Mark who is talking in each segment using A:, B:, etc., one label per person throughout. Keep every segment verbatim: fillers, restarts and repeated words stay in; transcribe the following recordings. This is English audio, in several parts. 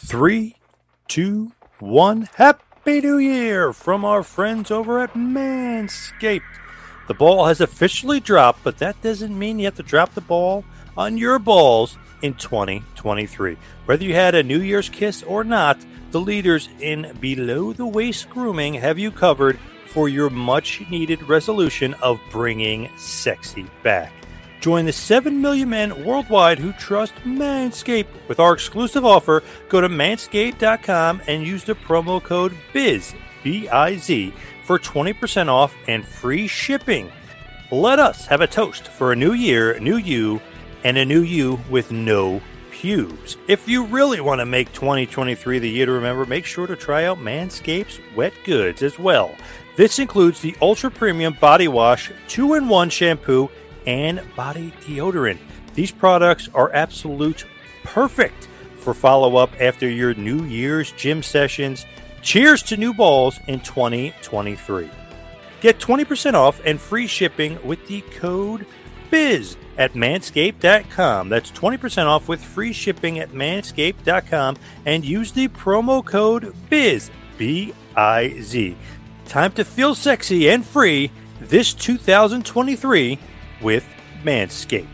A: Three, two, one. Happy New Year from our friends over at Manscaped. The ball has officially dropped, but that doesn't mean you have to drop the ball on your balls in twenty twenty-three. Whether you had a New Year's kiss or not, the leaders in below-the-waist grooming have you covered for your much-needed resolution of bringing sexy back. Join the seven million men worldwide who trust Manscaped. With our exclusive offer, go to manscaped dot com and use the promo code BIZ, B I Z, for twenty percent off and free shipping. Let us have a toast for a new year, new you, and a new you with no pubes. If you really want to make twenty twenty-three the year to remember, make sure to try out Manscaped's wet goods as well. This includes the Ultra Premium Body Wash, two in one shampoo, and body deodorant. These products are absolute perfect for follow-up after your New Year's gym sessions. Cheers to new balls in twenty twenty-three. Get twenty percent off and free shipping with the code BIZ at manscaped dot com. That's twenty percent off with free shipping at manscaped dot com and use the promo code BIZ, B I Z. Time to feel sexy and free this two thousand twenty-three with Manscaped.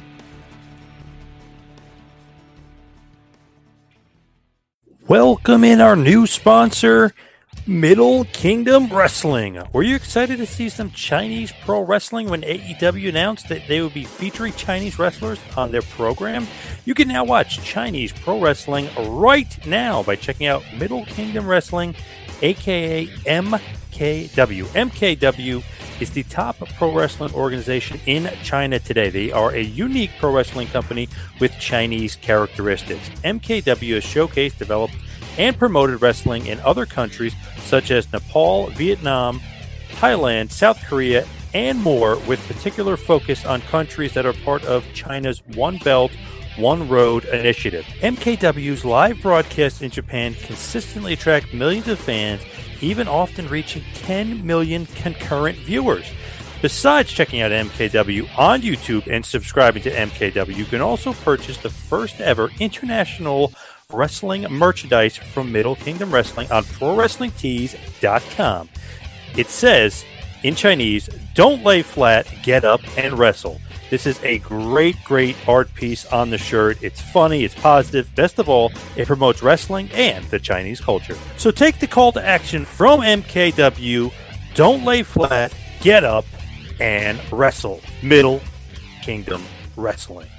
A: Welcome in our new sponsor, Middle Kingdom Wrestling. Were you excited to see some Chinese pro wrestling when A E W announced that they would be featuring Chinese wrestlers on their program? You can now watch Chinese pro wrestling right now by checking out Middle Kingdom Wrestling, aka M K W. M K W is the top pro wrestling organization in China today. They are a unique pro wrestling company with Chinese characteristics. M K W has showcased, developed, and promoted wrestling in other countries such as Nepal, Vietnam, Thailand, South Korea, and more, with particular focus on countries that are part of China's One Belt, One Road initiative. M K W's live broadcasts in Japan consistently attract millions of fans, even often reaching ten million concurrent viewers. Besides checking out M K W on YouTube and subscribing to M K W, you can also purchase the first ever international wrestling merchandise from Middle Kingdom Wrestling on pro wrestling tees dot com. It says, in Chinese, "Don't lay flat, get up and wrestle." This is a great, great art piece on the shirt. It's funny, it's positive. Best of all, it promotes wrestling and the Chinese culture. So take the call to action from M K W. Don't lay flat, get up, and wrestle. Middle Kingdom Wrestling.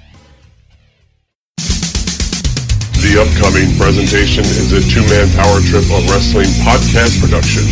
B: The upcoming presentation is a two-man power trip of wrestling podcast production.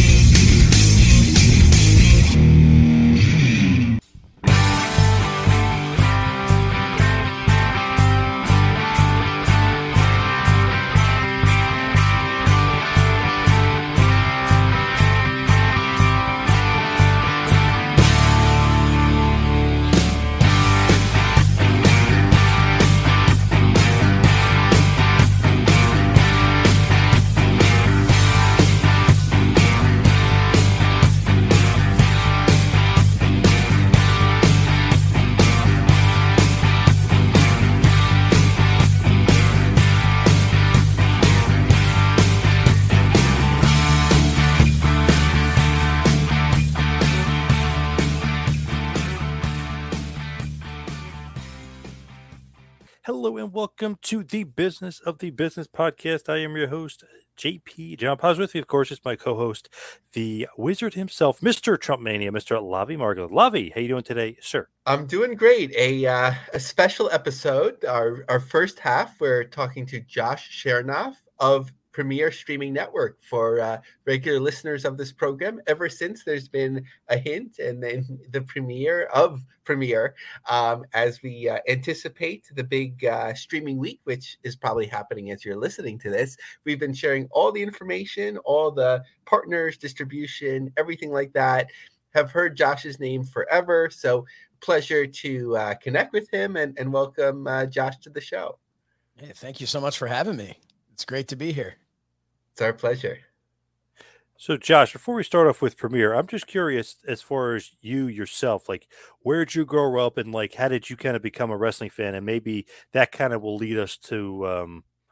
A: Welcome to the Business of the Business podcast. I am your host, J P John Paz. With me, of course, is my co-host, the wizard himself, Mister Trump Mania, Mister Lavi Margo. Lavi, how you doing today, sir?
C: I'm doing great. A uh, a special episode. Our our first half, we're talking to Josh Chernoff of Premier Streaming Network. For uh, regular listeners of this program, ever since there's been a hint and then the premiere of Premiere, um, as we uh, anticipate the big uh, streaming week, which is probably happening as you're listening to this. We've been sharing all the information, all the partners, distribution, everything like that. Have heard Josh's name forever, so pleasure to uh, connect with him and, and welcome uh, Josh to the show.
D: Hey, thank you so much for having me. It's great to be here.
C: It's our pleasure.
A: So, Josh, before we start off with Premiere, I'm just curious as far as you yourself, like, where did you grow up and, like, how did you kind of become a wrestling fan? And maybe that kind of will lead us to um,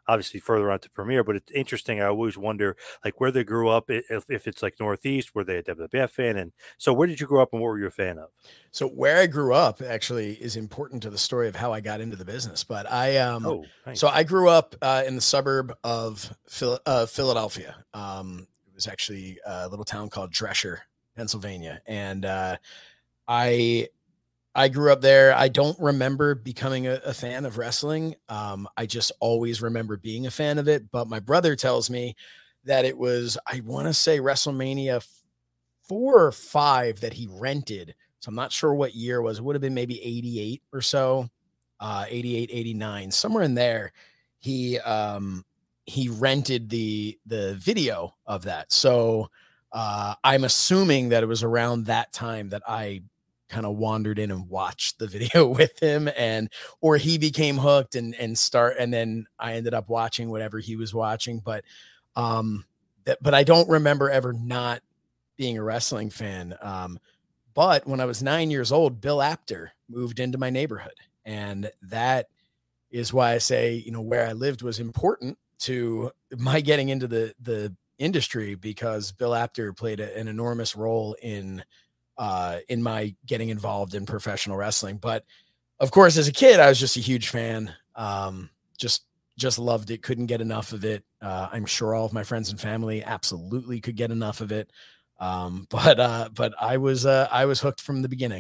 A: obviously further on to Premier, but it's interesting. I always wonder like where they grew up, if, if it's like Northeast, were they a W W F fan? And so where did you grow up and what were you a fan of?
D: So where I grew up actually is important to the story of how I got into the business. But I, um,
A: Oh, nice.
D: so I grew up uh, in the suburb of Phil- uh, Philadelphia. Um, it was actually a little town called Dresher, Pennsylvania. And uh, I, I grew up there. I don't remember becoming a, a fan of wrestling. Um, I just always remember being a fan of it. But my brother tells me that it was, I want to say WrestleMania four or five that he rented. So I'm not sure what year it was. It would have been maybe eighty-eight or so, uh, eighty-eight, eighty-nine, somewhere in there. He, um, he rented the, the video of that. So uh, I'm assuming that it was around that time that I kind of wandered in and watched the video with him, and, or he became hooked and, and start, and then I ended up watching whatever he was watching. But, um, that, but I don't remember ever not being a wrestling fan. Um, but when I was nine years old, Bill Apter moved into my neighborhood. And that is why I say, you know, where I lived was important to my getting into the, the industry, because Bill Apter played a, an enormous role in, uh, in my getting involved in professional wrestling. But of course, as a kid, I was just a huge fan. Um, just, just loved it. Couldn't get enough of it. Uh, I'm sure all of my friends and family absolutely could get enough of it. Um, but, uh, but I was, uh, I was hooked from the beginning.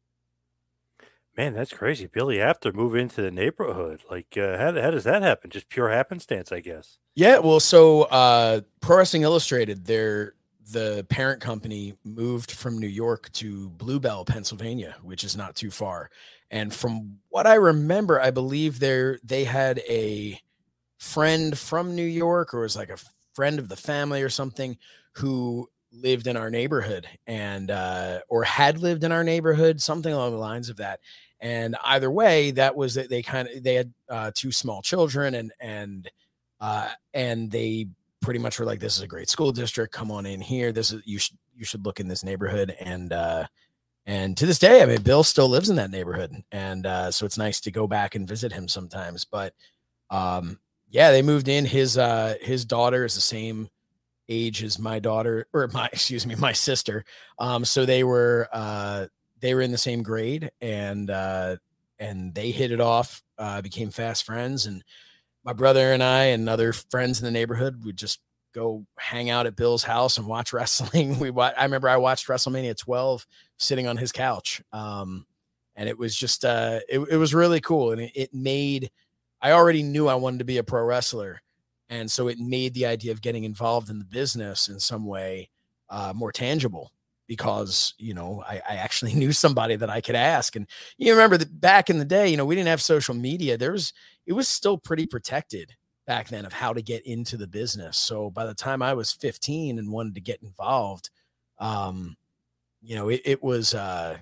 A: Man, that's crazy. Billy Apter move into the neighborhood. Like, uh, how, how does that happen? Just pure happenstance, I guess.
D: Yeah. Well, so, uh, Pro Wrestling Illustrated, they're, the parent company moved from New York to Bluebell, Pennsylvania, which is not too far. And from what I remember, I believe there, they had a friend from New York, or was like a friend of the family or something, who lived in our neighborhood, and, uh, or had lived in our neighborhood, something along the lines of that. And either way, that was that they kind of, they had, uh, two small children, and, and, uh, and they pretty much were like, this is a great school district. Come on in here. This is, you should, you should look in this neighborhood. And, uh, and to this day, I mean, Bill still lives in that neighborhood. And, uh, so it's nice to go back and visit him sometimes, but, um, yeah, they moved in. His, uh, his daughter is the same age as my daughter, or my, excuse me, my sister. Um, so they were, uh, they were in the same grade, and, uh, and they hit it off, uh, became fast friends. And my brother and I and other friends in the neighborhood would just go hang out at Bill's house and watch wrestling. We wa- I remember I watched WrestleMania twelve sitting on his couch. Um, and it was just, uh, it, it was really cool. And it, it made, I already knew I wanted to be a pro wrestler. And so it made the idea of getting involved in the business in some way, uh, more tangible, because, you know, I, I actually knew somebody that I could ask. And you remember that back in the day, you know, we didn't have social media. There was, it was still pretty protected back then of how to get into the business. So by the time I was fifteen and wanted to get involved, um, you know, it, it was, uh,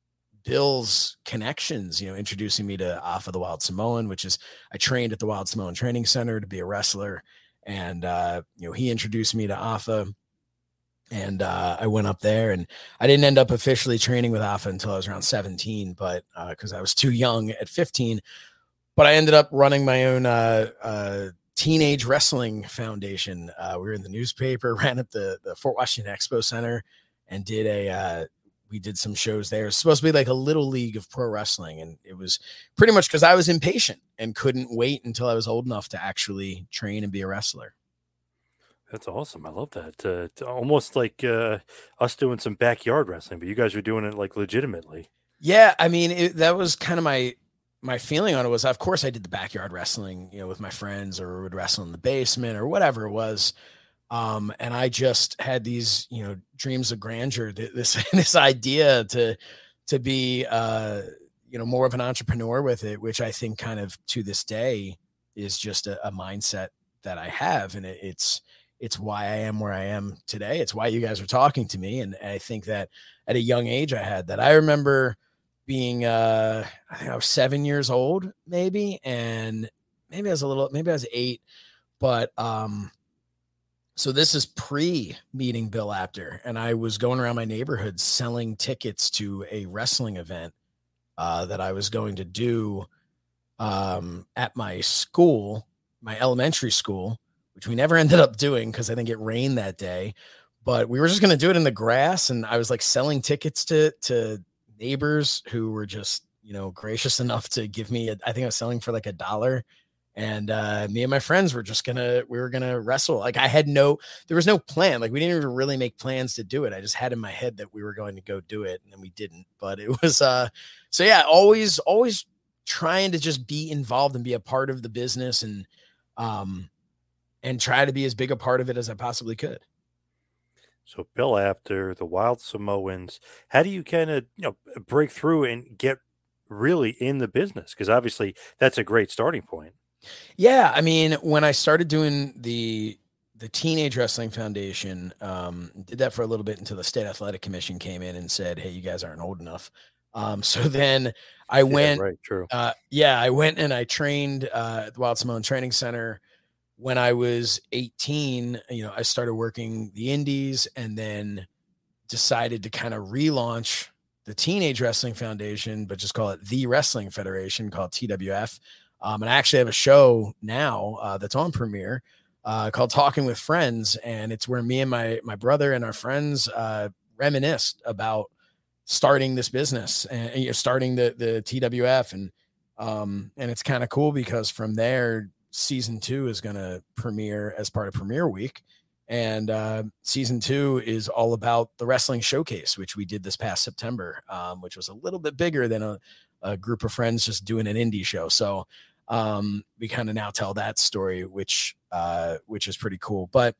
D: Bill's connections, you know, introducing me to Afa the Wild Samoan, which is, I trained at the Wild Samoan Training Center to be a wrestler. And, uh, you know, he introduced me to Afa, and, uh, I went up there, and I didn't end up officially training with Afa until I was around seventeen, but, uh, cause I was too young at fifteen, but I ended up running my own, uh, uh, teenage wrestling foundation. Uh, we were in the newspaper, ran at the, the Fort Washington Expo Center, and did a, uh, we did some shows there. It's supposed to be like a little league of pro wrestling. And it was pretty much because I was impatient and couldn't wait until I was old enough to actually train and be a wrestler.
A: That's awesome. I love that. Uh, it's almost like uh, us doing some backyard wrestling, but you guys are doing it like legitimately.
D: Yeah. I mean, it, that was kind of my, my feeling on it was, of course I did the backyard wrestling, you know, with my friends, or would wrestle in the basement or whatever it was. Um, and I just had these, you know, dreams of grandeur, this, this idea to, to be, uh, you know, more of an entrepreneur with it, which I think kind of to this day is just a, a mindset that I have. And it, it's, it's why I am where I am today. It's why you guys are talking to me. And I think that at a young age I had that. I remember being, uh, I think I was seven years old, maybe, and maybe I was a little, maybe I was eight, but, um, so this is pre meeting Bill Apter, and I was going around my neighborhood selling tickets to a wrestling event uh, that I was going to do um, at my school, my elementary school, which we never ended up doing because I think it rained that day. But we were just going to do it in the grass. And I was like selling tickets to, to neighbors who were just, you know, gracious enough to give me, a, I think I was selling for like a dollar. And uh, me and my friends were just going to, we were going to wrestle. Like I had no, there was no plan. Like we didn't even really make plans to do it. I just had in my head that we were going to go do it and then we didn't, but it was, uh, so yeah, always, always trying to just be involved and be a part of the business and, um, and try to be as big a part of it as I possibly could.
A: So, Bill, after the Wild Samoans, how do you kind of, you know, break through and get really in the business? Because obviously that's a great starting point.
D: Yeah. I mean, when I started doing the, the Teenage Wrestling Foundation, um, did that for a little bit until the State Athletic Commission came in and said, hey, you guys aren't old enough. Um, so then I
A: Yeah,
D: went,
A: right, true.
D: uh, yeah, I went and I trained uh, at the Wild Samoan Training Center. When I was eighteen, you know, I started working the indies and then decided to kind of relaunch the Teenage Wrestling Foundation, but just call it the Wrestling Federation, called T W F. Um, and I actually have a show now uh, that's on Premiere uh, called Talking with Friends. And it's where me and my, my brother and our friends uh, reminisced about starting this business and, you know, starting the, the T W F. And, um, and it's kind of cool because from there, season two is going to premiere as part of Premiere Week. And uh, season two is all about the Wrestling Showcase, which we did this past September, um, which was a little bit bigger than a, a group of friends just doing an indie show. So um, we kind of now tell that story, which, uh, which is pretty cool. But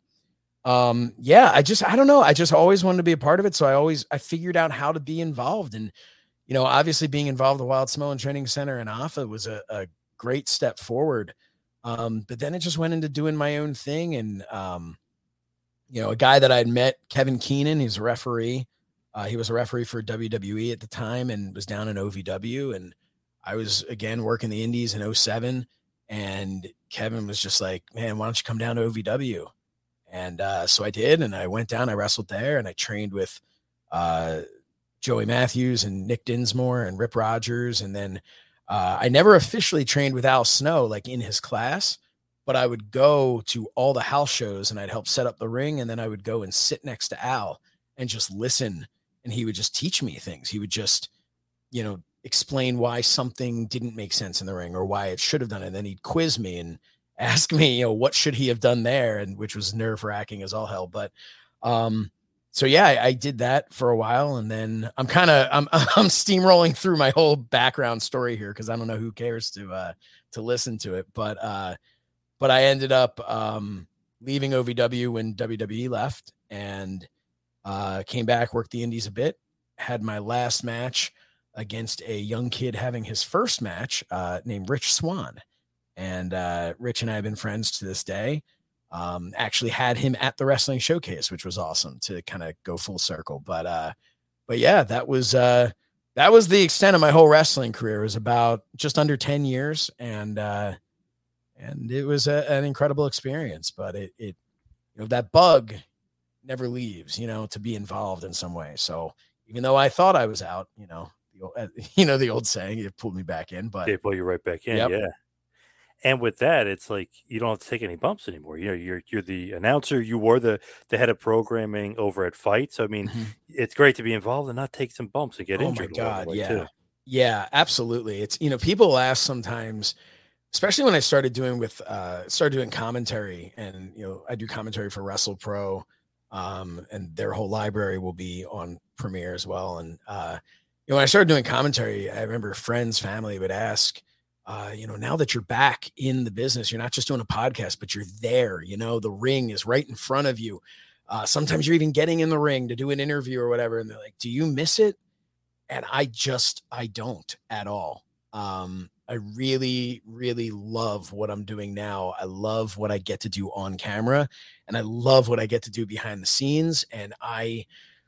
D: um, yeah, I just, I don't know. I just always wanted to be a part of it. So I always, I figured out how to be involved. And, you know, obviously being involved in the Wild Samoan Training Center and A F A was a, a great step forward. Um, but then it just went into doing my own thing. And, um, you know, a guy that I'd met, Kevin Keenan, he's a referee. Uh, he was a referee for W W E at the time and was down in O V W. And I was, again, working the indies in oh seven. And Kevin was just like, man, why don't you come down to O V W? And uh, so I did. And I went down, I wrestled there and I trained with uh, Joey Matthews and Nick Dinsmore and Rip Rogers. And then Uh, I never officially trained with Al Snow, like in his class, but I would go to all the house shows and I'd help set up the ring. And then I would go and sit next to Al and just listen. And he would just teach me things. He would just, you know, explain why something didn't make sense in the ring or why it should have done it. And then he'd quiz me and ask me, you know, what should he have done there? And which was nerve wracking as all hell. But, um, So yeah, I, I did that for a while, and then I'm kind of I'm I'm steamrolling through my whole background story here because I don't know who cares to uh, to listen to it, but uh, but I ended up um, leaving O V W when W W E left, and uh, came back, worked the indies a bit, had my last match against a young kid having his first match uh, named Rich Swan, and uh, Rich and I have been friends to this day. Um, actually had him at the Wrestling Showcase, which was awesome to kind of go full circle. But, uh, but yeah, that was, uh, that was the extent of my whole wrestling career. It was about just under ten years. And, uh, and it was a, an incredible experience, but it, it, you know, that bug never leaves, you know, to be involved in some way. So even though I thought I was out, you know, the old, you know, the old saying, it pulled me back in, but
A: They pull you right back in.
D: Yep.
A: Yeah. And with that, it's like you don't have to take any bumps anymore. You know, you're you're the announcer. You were the the head of programming over at Fight. So I mean,
D: Mhm.
A: it's great to be involved and not take some bumps and get
D: Oh my
A: injured. along the
D: God.
A: way,
D: Yeah.
A: too.
D: Yeah, absolutely. It's, you know, people ask sometimes, especially when I started doing with, uh, started doing commentary and, you know, I do commentary for Wrestle Pro, um, and their whole library will be on Premiere as well. And, uh, you know, when I started doing commentary, I remember friends, family would ask, uh, you know, now that you're back in the business, you're not just doing a podcast, but you're there, you know, the ring is right in front of you. Uh, sometimes you're even getting in the ring to do an interview or whatever. And they're like, do you miss it? And I just, I don't at all. Um, I really, really love what I'm doing now. I love what I get to do on camera, and I love what I get to do behind the scenes. And I,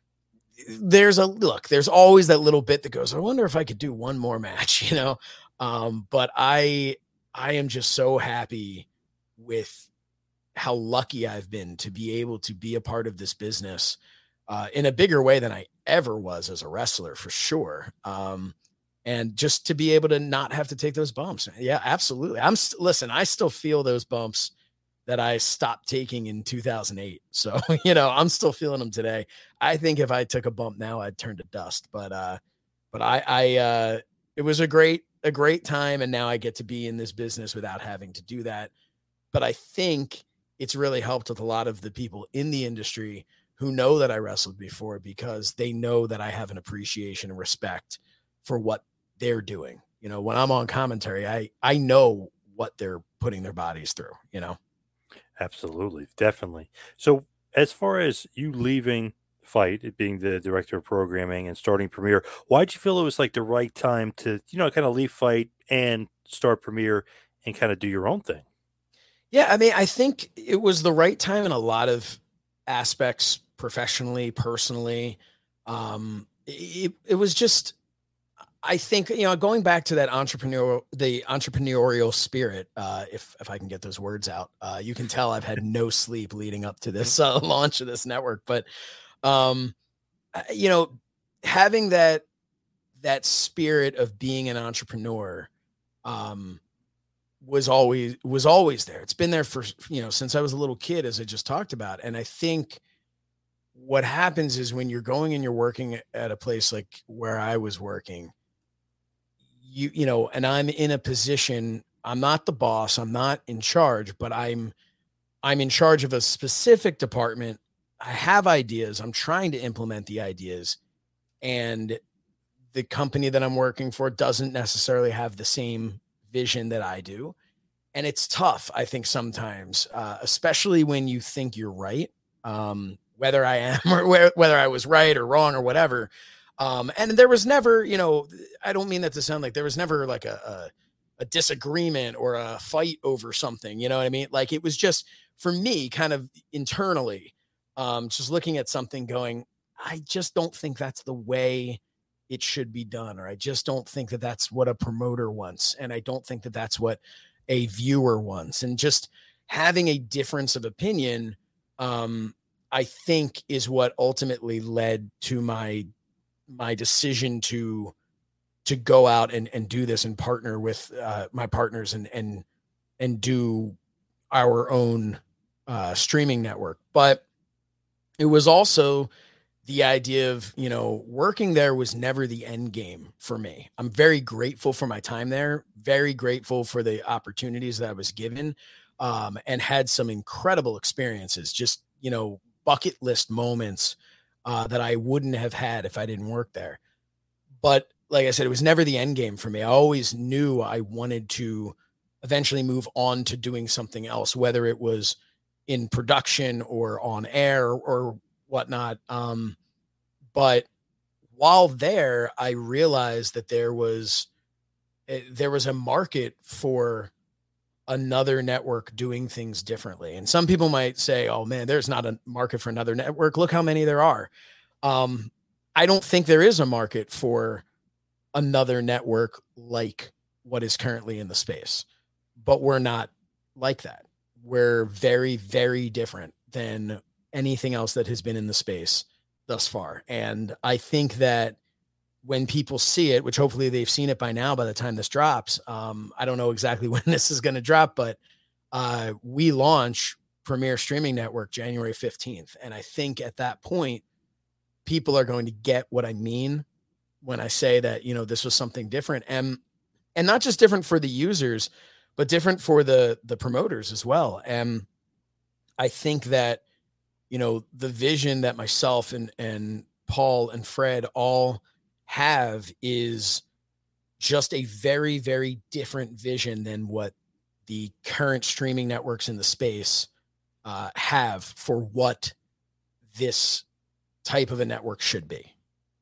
D: there's a look, there's always that little bit that goes, I wonder if I could do one more match, you know? Um, but I, I am just so happy with how lucky I've been to be able to be a part of this business uh, in a bigger way than I ever was as a wrestler, for sure. Um, and just to be able to not have to take those bumps. Yeah, absolutely. I'm st- listen, I still feel those bumps that I stopped taking in two thousand eight. So, you know, I'm still feeling them today. I think if I took a bump now, I'd turn to dust, but, uh, but I, I, uh, it was a great, a great time. And now I get to be in this business without having to do that. But I think it's really helped with a lot of the people in the industry who know that I wrestled before, because they know that I have an appreciation and respect for what they're doing. You know, when I'm on commentary, I, I know what they're putting their bodies through, you know?
A: Absolutely. Definitely. So as far as you leaving Fight, it being the director of programming and starting Premiere, why'd you feel it was like the right time to, you know, kind of leave Fight and start Premiere and kind of do your own thing?
D: Yeah. I mean, I think it was the right time in a lot of aspects, professionally, personally. Um, it, it was just, I think, you know, going back to that entrepreneurial, the entrepreneurial spirit, uh, if, if I can get those words out, uh, you can tell I've had no sleep leading up to this uh, launch of this network, but, um, you know, having that, that spirit of being an entrepreneur, um, was always, was always there. It's been there for, you know, since I was a little kid, as I just talked about. And I think what happens is when you're going and you're working at a place like where I was working, you, you know, and I'm in a position, I'm not the boss, I'm not in charge, but I'm, I'm in charge of a specific department. I have ideas. I'm trying to implement the ideas, and the company that I'm working for doesn't necessarily have the same vision that I do. And it's tough, I think, sometimes, uh, especially when you think you're right, um, whether I am or where, whether I was right or wrong or whatever. Um, and there was never, you know, I don't mean that to sound like there was never like a, a, a disagreement or a fight over something, you know what I mean? Like, it was just, for me, kind of internally, um, just looking at something going, I just don't think that's the way it should be done. Or I just don't think that that's what a promoter wants. And I don't think that that's what a viewer wants. And just having a difference of opinion, um, I think is what ultimately led to my my decision to, to go out and, and do this and partner with uh, my partners and, and, and do our own uh, streaming network. But it was also the idea of, you know, working there was never the end game for me. I'm very grateful for my time there, very grateful for the opportunities that I was given, um, and had some incredible experiences, just, you know, bucket list moments Uh, that I wouldn't have had if I didn't work there. But like I said, it was never the end game for me. I always knew I wanted to eventually move on to doing something else, whether it was in production or on air or whatnot. Um, but while there, I realized that there was, there was a market for another network doing things differently. And some people might say, oh man, there's not a market for another network. Look how many there are. Um, I don't think there is a market for another network like what is currently in the space, but we're not like that. We're very, very different than anything else that has been in the space thus far. And I think that when people see it, which hopefully they've seen it by now, by the time this drops, um, I don't know exactly when this is going to drop, but uh, we launch Premiere Streaming Network January fifteenth. And I think at that point, people are going to get what I mean when I say that, you know, this was something different, and, and not just different for the users, but different for the, the promoters as well. And I think that, you know, the vision that myself and, and Paul and Fred all have is just a very, very different vision than what the current streaming networks in the space uh, have for what this type of a network should be.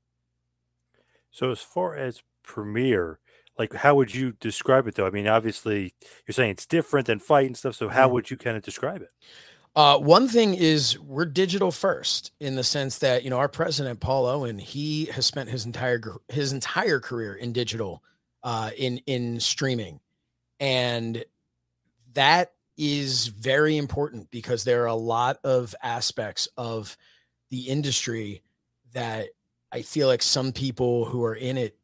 A: So as far as Premiere, like, how would you describe it though? I mean, obviously you're saying it's different than Fight and stuff. So how
D: Mhm.
A: would you kind of describe it?
D: Uh, one thing is we're digital first, in the sense that, you know, our president, Paul Owen, he has spent his entire, his entire career in digital, uh, in, in streaming. And that is very important, because there are a lot of aspects of the industry that I feel like some people who are in it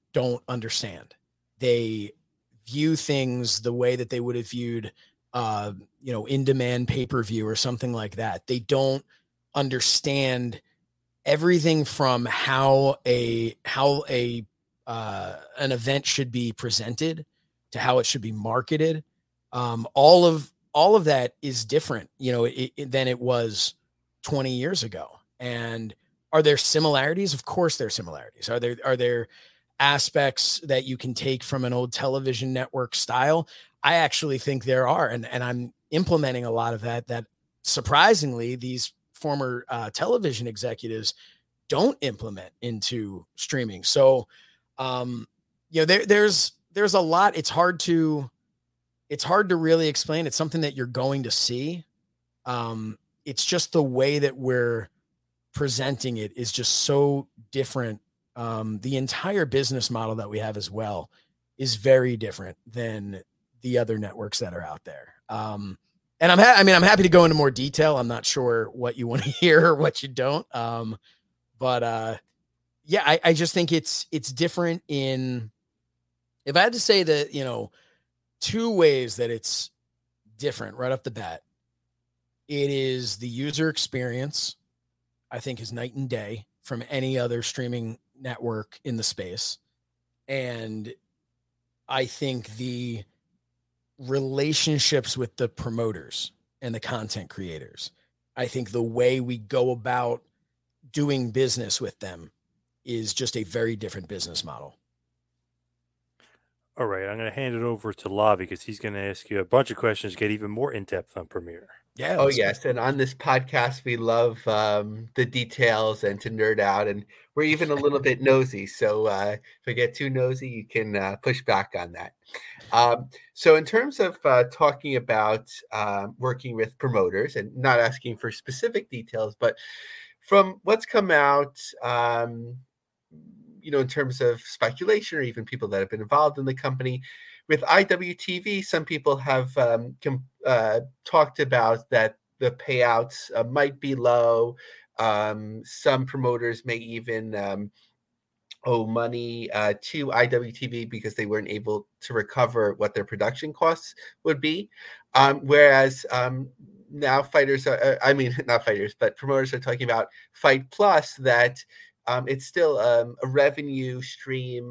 D: don't understand. They view things the way that they would have viewed, uh, you know, in-demand pay-per-view or something like that. They don't understand everything from how a how a uh, an event should be presented to how it should be marketed. Um, all of all of that is different, you know, it, it, than it was twenty years ago. And are there similarities? Of course, there are similarities. Are there are there aspects that you can take from an old television network style? I actually think there are, and and I'm implementing a lot of that. That surprisingly, these former uh, television executives don't implement into streaming. So, um, you know, there there's there's a lot. It's hard to it's hard to really explain. It's something that you're going to see. Um, it's just the way that we're presenting it is just so different. Um, the entire business model that we have as well is very different than the other networks that are out there. Um, and I'm, ha- I mean, I'm happy to go into more detail. I'm not sure what you want to hear or what you don't. Um, but, uh, yeah, I, I just think it's, it's different in, if I had to say that, you know, two ways that it's different right off the bat, it is the user experience, I think, is night and day from any other streaming network in the space. And I think the relationships with the promoters and the content creators, I think the way we go about doing business with them is just a very different business model.
A: All right, I'm going to hand it over to Lavi because he's going to ask you a bunch of questions, get even more in-depth on Premiere.
D: Yeah.
C: Oh, yes. And on this podcast, we love um, the details and to nerd out. And we're even a little bit nosy. So uh, if I get too nosy, you can uh, push back on that. Um, so in terms of uh, talking about uh, working with promoters and not asking for specific details, but from what's come out, um, you know, in terms of speculation or even people that have been involved in the company, with I W T V, some people have um, com- uh, talked about that the payouts uh, might be low. Um, some promoters may even um, owe money uh, to I W T V because they weren't able to recover what their production costs would be. Um, whereas um, now fighters, are, I mean, not fighters, but promoters are talking about Fight Plus, that um, it's still um, a revenue stream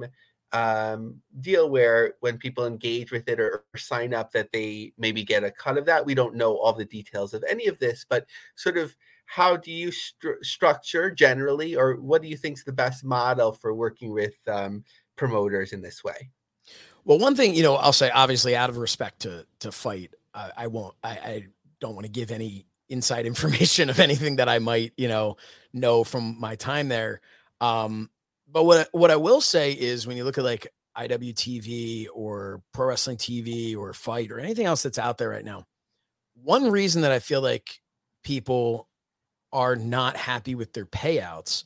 C: um deal where when people engage with it or, or sign up that they maybe get a cut of that. We don't know all the details of any of this, but sort of how do you stru- structure generally, or what do you think is the best model for working with um promoters in this way?
D: Well, one thing, you know, I'll say, obviously, out of respect to to Fight, I, I won't I, I don't want to give any inside information of anything that I might, you know, know from my time there. Um But what what I will say is, when you look at like I W T V or Pro Wrestling T V or Fight or anything else that's out there right now, one reason that I feel like people are not happy with their payouts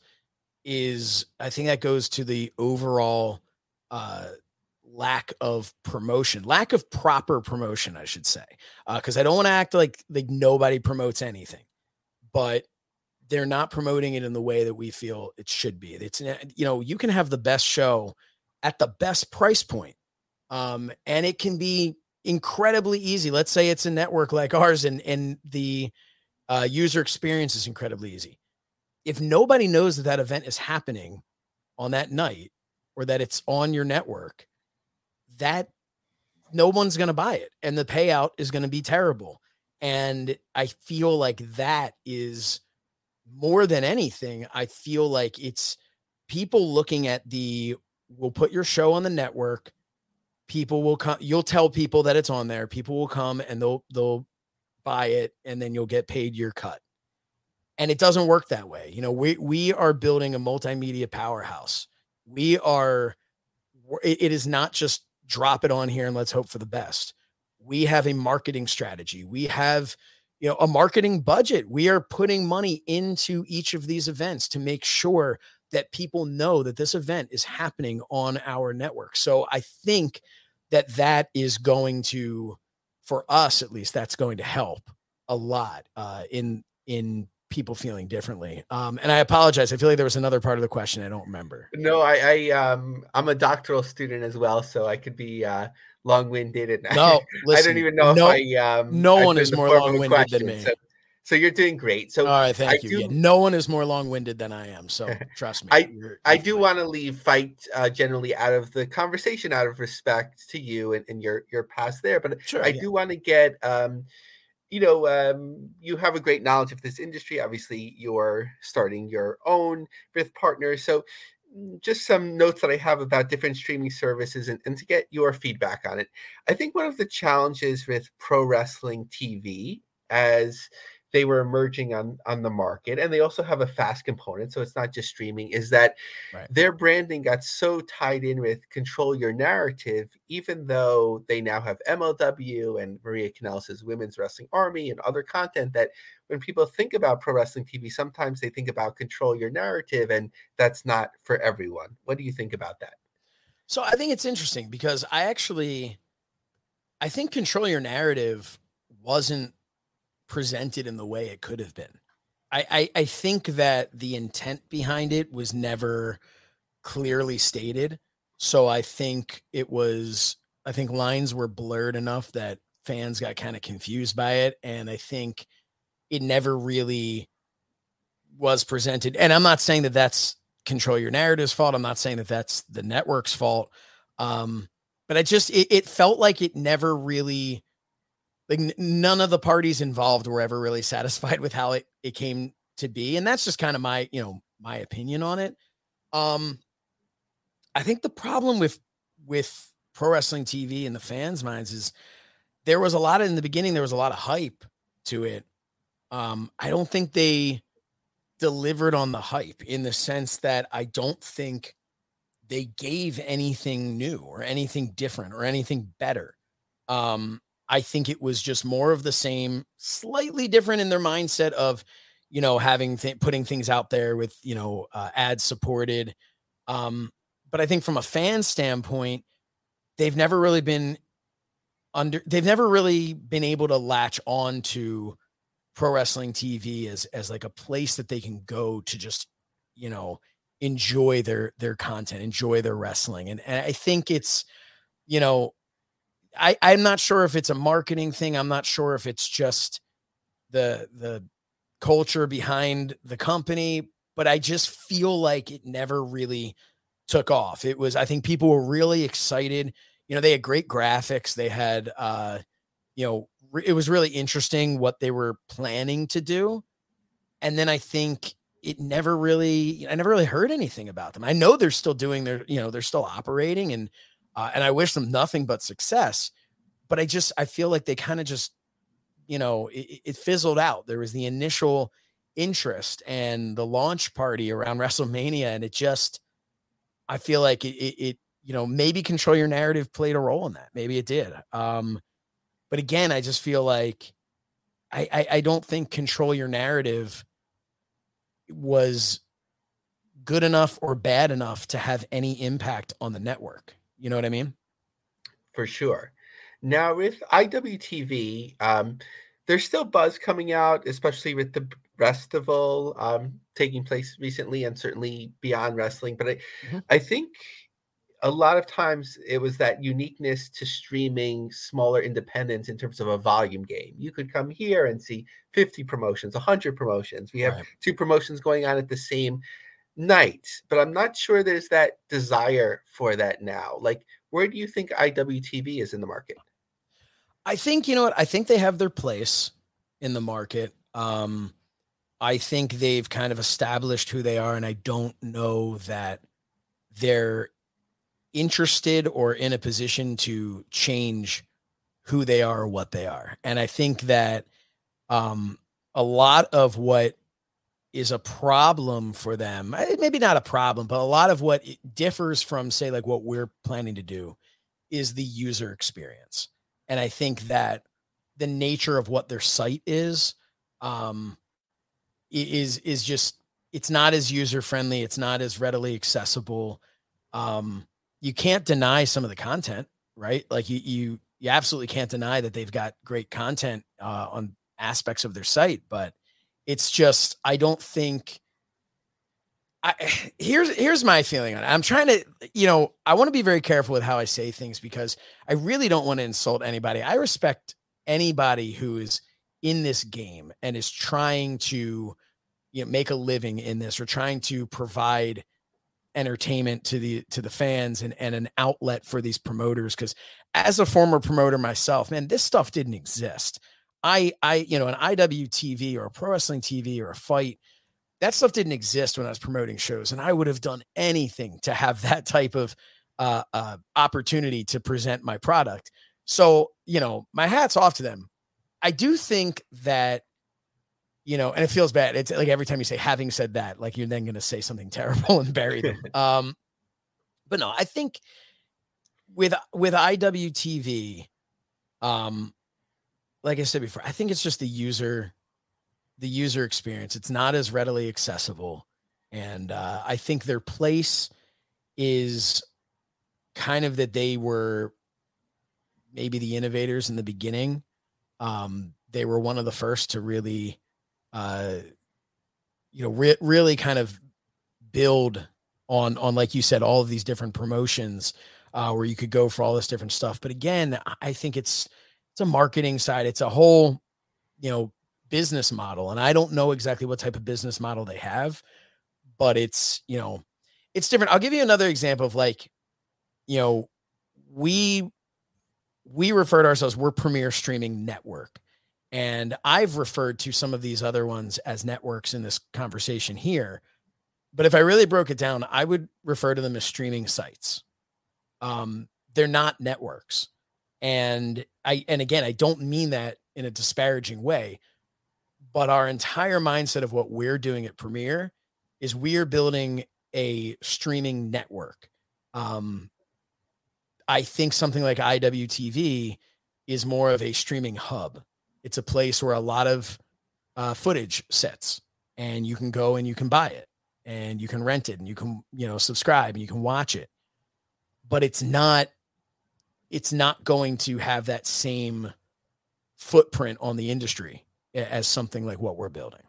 D: is, I think that goes to the overall uh, lack of promotion, lack of proper promotion, I should say, because uh, I don't want to act like like nobody promotes anything, but they're not promoting it in the way that we feel it should be. It's, you know, you can have the best show at the best price point. Um, and it can be incredibly easy. Let's say it's a network like ours and, and the uh, user experience is incredibly easy. If nobody knows that that event is happening on that night or that it's on your network, that no one's going to buy it. And the payout is going to be terrible. And I feel like that is, more than anything, I feel like it's people looking at the, we'll put your show on the network. People will come, you'll tell people that it's on there. People will come and they'll, they'll buy it, and then you'll get paid your cut. And it doesn't work that way. You know, we, we are building a multimedia powerhouse. We are, it, it is not just drop it on here and let's hope for the best. We have a marketing strategy. We have, you know, a marketing budget. We are putting money into each of these events to make sure that people know that this event is happening on our network. So I think that that is going to, for us at least, that's going to help a lot uh, in in people feeling differently. Um, and I apologize. I feel like there was another part of the question I don't remember.
C: No, I, I um I'm a doctoral student as well, so I could be uh long-winded, and
D: No, listen,
C: I don't even know
D: no,
C: if I um
D: no
C: I
D: one
C: put
D: is
C: in the
D: more
C: form of a
D: long-winded than
C: question,
D: me.
C: So, so you're doing great. So
D: all right, thank
C: I
D: you.
C: do,
D: Yeah, no one is more long-winded than I am. So trust me.
C: I
D: you're, you're
C: I do
D: fine.
C: want to leave fight uh, generally out of the conversation, out of respect to you and, and your your past there. But
D: Sure,
C: I
D: yeah.
C: do want to get um you know, um, you have a great knowledge of this industry. Obviously, you're starting your own with partners. So, mm, just some notes that I have about different streaming services and, and to get your feedback on it. I think one of the challenges with pro wrestling T V as they were emerging on on the market, and they also have a fast component, so it's not just streaming, is that
D: Right.
C: their branding got so tied in with control your narrative, even though they now have M L W and Maria Kanellis' Women's Wrestling Army and other content, that when people think about pro wrestling T V, sometimes they think about control your narrative, and that's not for everyone. What do you think about that?
D: So I think it's interesting because I actually, I think control your narrative wasn't presented in the way it could have been. I, I, I think that the intent behind it was never clearly stated. So I think it was, I think lines were blurred enough that fans got kind of confused by it. And I think it never really was presented. And I'm not saying that that's control your narrative's fault. I'm not saying that that's the network's fault. Um, but I just, it, it felt like it never really, like n- none of the parties involved were ever really satisfied with how it, it came to be. And that's just kind of my, you know, my opinion on it. Um, I think the problem with, with pro wrestling T V and the fans' minds is there was a lot of, in the beginning, there was a lot of hype to it. Um, I don't think they delivered on the hype in the sense that I don't think they gave anything new or anything different or anything better. Um, I think it was just more of the same, slightly different in their mindset of, you know, having, th- putting things out there with, you know, uh, ad supported. Um, but I think from a fan standpoint, they've never really been under, they've never really been able to latch on to pro wrestling T V as, as like a place that they can go to just, you know, enjoy their, their content, enjoy their wrestling. And, and I think it's, you know, I, I'm not sure if it's a marketing thing. I'm not sure if it's just the, the culture behind the company, but I just feel like it never really took off. It was, I think people were really excited. You know, they had great graphics. They had, uh, you know, re- it was really interesting what they were planning to do. And then I think it never really, I never really heard anything about them. I know they're still doing their, you know, they're still operating, and, uh, and I wish them nothing but success, but I just, I feel like they kind of just, you know, it, it fizzled out. There was the initial interest and the launch party around WrestleMania, and it just, I feel like it, it, it you know, maybe control your narrative played a role in that. Maybe it did. Um, but again, I just feel like I, I, I don't think control your narrative was good enough or bad enough to have any impact on the network. You know what I mean?
C: For sure. Now with I W T V, um, there's still buzz coming out, especially with the festival um, taking place recently, and certainly beyond wrestling. But I,
D: Mm-hmm.
C: I think a lot of times it was that uniqueness to streaming smaller independents in terms of a volume game. You could come here and see fifty promotions, one hundred promotions. We have
D: Right.
C: two promotions going on at the same night, but I'm not sure there's that desire for that now. Like, where do you think I W T V is in the market?
D: I think, you know what, I think they have their place in the market. Um, I think they've kind of established who they are, and I don't know that they're interested or in a position to change who they are or what they are. And I think that um, a lot of what is a problem for them, maybe not a problem, but a lot of what it differs from, say, like what we're planning to do is the user experience. And I think that the nature of what their site is, um, is, is just, it's not as user-friendly. It's not as readily accessible. Um, you can't deny some of the content, right? Like you, you, you absolutely can't deny that they've got great content uh, on aspects of their site, but It's just, I don't think I, here's, here's my feeling on it. I'm trying to, you know, I want to be very careful with how I say things because I really don't want to insult anybody. I respect anybody who is in this game and is trying to, you know, make a living in this or trying to provide entertainment to the, to the fans and, and an outlet for these promoters. Cause as a former promoter myself, man, this stuff didn't exist. I, I, you know, an I W T V or a pro wrestling T V or a fight, that stuff didn't exist when I was promoting shows. And I would have done anything to have that type of uh, uh, opportunity to present my product. So, you know, my hat's off to them. I do think that, you know, and it feels bad. It's like every time you say, having said that, like you're then going to say something terrible and bury them. um, but no, I think with, with I W T V, um, like I said before, I think it's just the user, the user experience. It's not as readily accessible. And uh, I think their place is kind of that they were maybe the innovators in the beginning. Um, they were one of the first to really, uh, you know, re- really kind of build on, on, like you said, all of these different promotions uh, where you could go for all this different stuff. But again, I think it's, it's a marketing side. It's a whole, you know, business model. And I don't know exactly what type of business model they have, but it's, you know, it's different. I'll give you another example of like, you know, we, we refer to ourselves, we're Premier Streaming Network. And I've referred to some of these other ones as networks in this conversation here. But if I really broke it down, I would refer to them as streaming sites. Um, they're not networks. And I, and again, I don't mean that in a disparaging way, but our entire mindset of what we're doing at Premier is we're building a streaming network. Um, I think something like I W T V is more of a streaming hub. It's a place where a lot of uh, footage sits, and you can go and you can buy it and you can rent it and you can, you know, subscribe and you can watch it, but it's not, it's not going to have that same footprint on the industry as something like what we're building.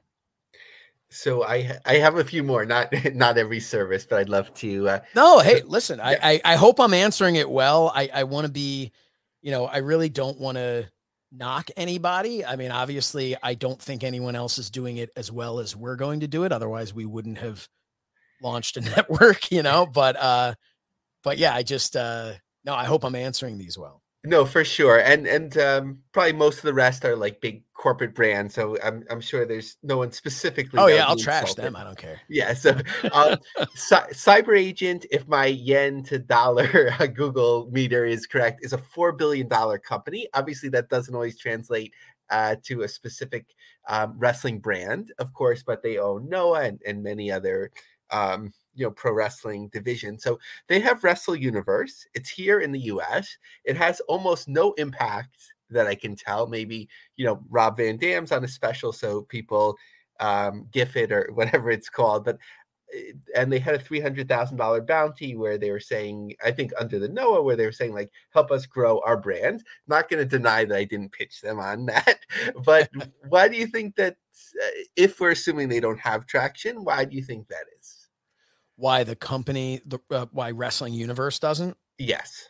C: So I I have a few more, not not every service, but I'd love to. Uh,
D: no, hey, listen,
C: yeah.
D: I, I I hope I'm answering it well. I I want to be, you know, I really don't want to knock anybody. I mean, obviously, I don't think anyone else is doing it as well as we're going to do it. Otherwise, we wouldn't have launched a network, you know. But uh, but yeah, I just uh, no, I hope I'm answering these well.
C: No, for sure. And and um, probably most of the rest are like big corporate brands. So I'm I'm sure there's no one specifically.
D: Oh yeah, I'll trash insulted. them. I don't care.
C: Yeah. So um, C- Cyber Agent, if my yen to dollar Google meter is correct, is a four billion dollars company. Obviously, that doesn't always translate uh, to a specific um, wrestling brand, of course, but they own Noah and, and many other um you know, pro wrestling division. So they have Wrestle Universe. It's here in the U S. It has almost no impact that I can tell. Maybe, you know, Rob Van Dam's on a special, so people um, GIF it or whatever it's called. But and they had a three hundred thousand dollars bounty where they were saying, I think under the Noah, where they were saying like, help us grow our brand. Not going to deny that I didn't pitch them on that. But why do you think that, uh, if we're assuming they don't have traction, why do you think that is?
D: Why the company, the uh, why Wrestling Universe doesn't?
C: Yes.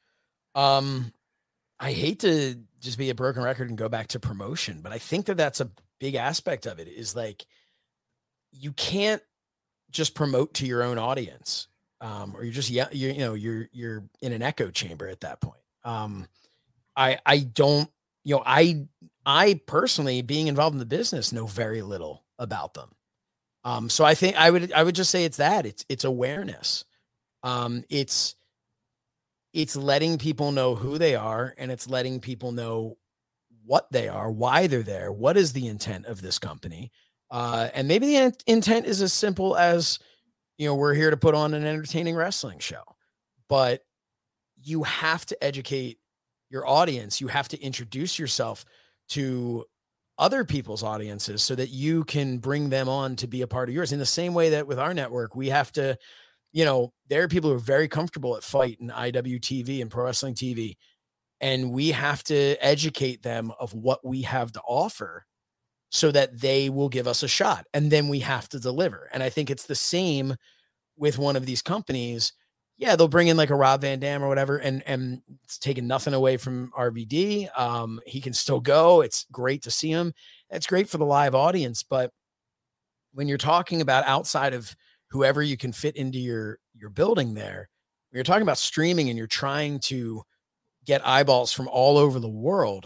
D: Um, I hate to just be a broken record and go back to promotion, but I think that that's a big aspect of it is like, you can't just promote to your own audience. Um, or you're just, yeah, you you know, you're, you're in an echo chamber at that point. Um, I, I don't, you know, I, I personally being involved in the business know very little about them. Um, so I think I would, I would just say it's that it's, it's awareness. Um, it's, it's letting people know who they are, and it's letting people know what they are, why they're there. What is the intent of this company? Uh, and maybe the in- intent is as simple as, you know, we're here to put on an entertaining wrestling show, but you have to educate your audience. You have to introduce yourself to other people's audiences so that you can bring them on to be a part of yours. In the same way that with our network, we have to, you know, there are people who are very comfortable at Fight and I W T V and Pro Wrestling T V, and we have to educate them of what we have to offer so that they will give us a shot, and then we have to deliver. And I think it's the same with one of these companies. Yeah, they'll bring in like a Rob Van Dam or whatever, and and it's taking nothing away from R V D. Um, he can still go. It's great to see him. It's great for the live audience. But when you're talking about outside of whoever you can fit into your your building there, when you're talking about streaming and you're trying to get eyeballs from all over the world,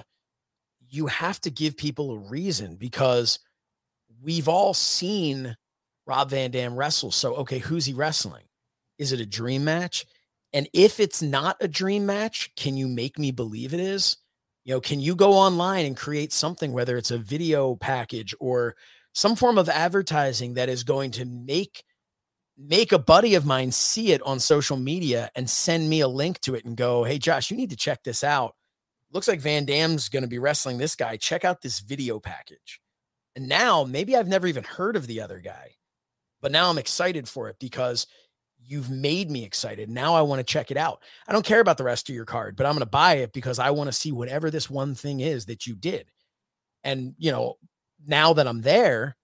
D: you have to give people a reason, because we've all seen Rob Van Dam wrestle. So, okay, who's he wrestling? Is it a dream match? And if it's not a dream match, can you make me believe it is? You know, can you go online and create something, whether it's a video package or some form of advertising that is going to make make a buddy of mine see it on social media and send me a link to it and go, hey, Josh, you need to check this out. Looks like Van Dam's going to be wrestling this guy. Check out this video package. And now maybe I've never even heard of the other guy, but now I'm excited for it because you've made me excited. Now I want to check it out. I don't care about the rest of your card, but I'm going to buy it because I want to see whatever this one thing is that you did. And, you know, now that I'm there,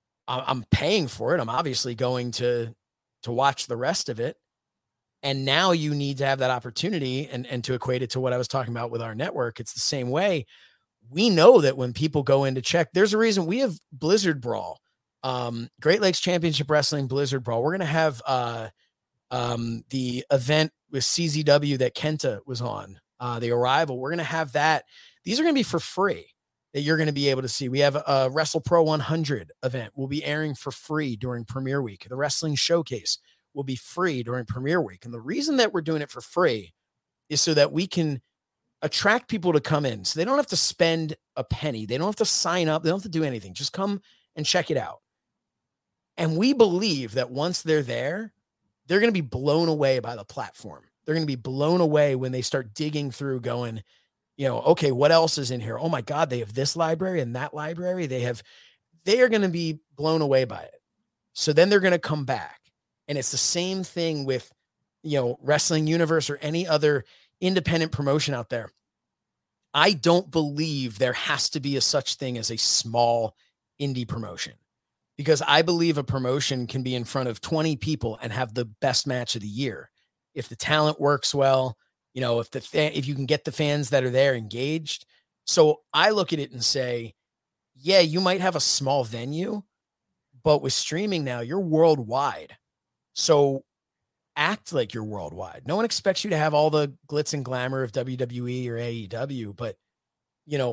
D: I'm paying for it. I'm obviously going to, to watch the rest of it. And now you need to have that opportunity, and, and to equate it to what I was talking about with our network. It's the same way. We know that when people go in to check, there's a reason we have Blizzard Brawl, um, Great Lakes Championship Wrestling Blizzard Brawl. We're going to have uh, um, the event with C Z W that Kenta was on, uh, the Arrival. We're going to have that. These are going to be for free that you're going to be able to see. We have a Wrestle Pro one hundred event. We'll be airing for free during Premiere Week. The Wrestling Showcase will be free during Premiere Week. And the reason that we're doing it for free is so that we can attract people to come in. So they don't have to spend a penny. They don't have to sign up. They don't have to do anything. Just come and check it out. And we believe that once they're there, they're going to be blown away by the platform. They're going to be blown away when they start digging through going, you know, okay, what else is in here? Oh my God, they have this library and that library. They have, they are going to be blown away by it. So then they're going to come back. And it's the same thing with, you know, Wrestling Universe or any other independent promotion out there. I don't believe there has to be a such thing as a small indie promotion, because I believe a promotion can be in front of twenty people and have the best match of the year. If the talent works well, you know, if the, fa- if you can get the fans that are there engaged. So I look at it and say, yeah, you might have a small venue, but with streaming now, you're worldwide. So act like you're worldwide. No one expects you to have all the glitz and glamour of W W E or A E W, but, you know,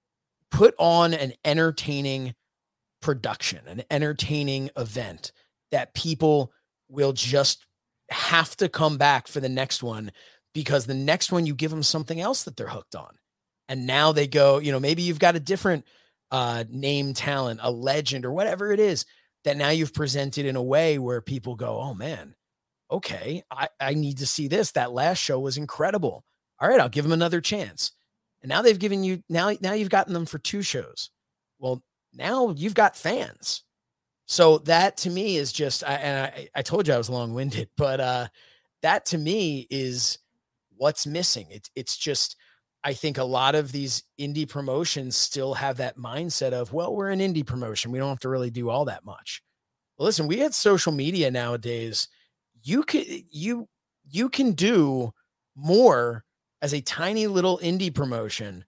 D: put on an entertaining production, an entertaining event that people will just have to come back for the next one, because the next one you give them something else that they're hooked on. And now they go, you know, maybe you've got a different uh, name talent, a legend or whatever it is, that now you've presented in a way where people go, oh man, okay, I, I need to see this. That last show was incredible. All right, I'll give them another chance. And now they've given you, now, now you've gotten them for two shows. Well, now you've got fans. So that to me is just, I, and I, I told you I was long-winded, but uh, that to me is what's missing. It's, it's just, I think a lot of these indie promotions still have that mindset of, well, we're an indie promotion. We don't have to really do all that much. Well, listen, we had social media nowadays. You can, you, you can do more as a tiny little indie promotion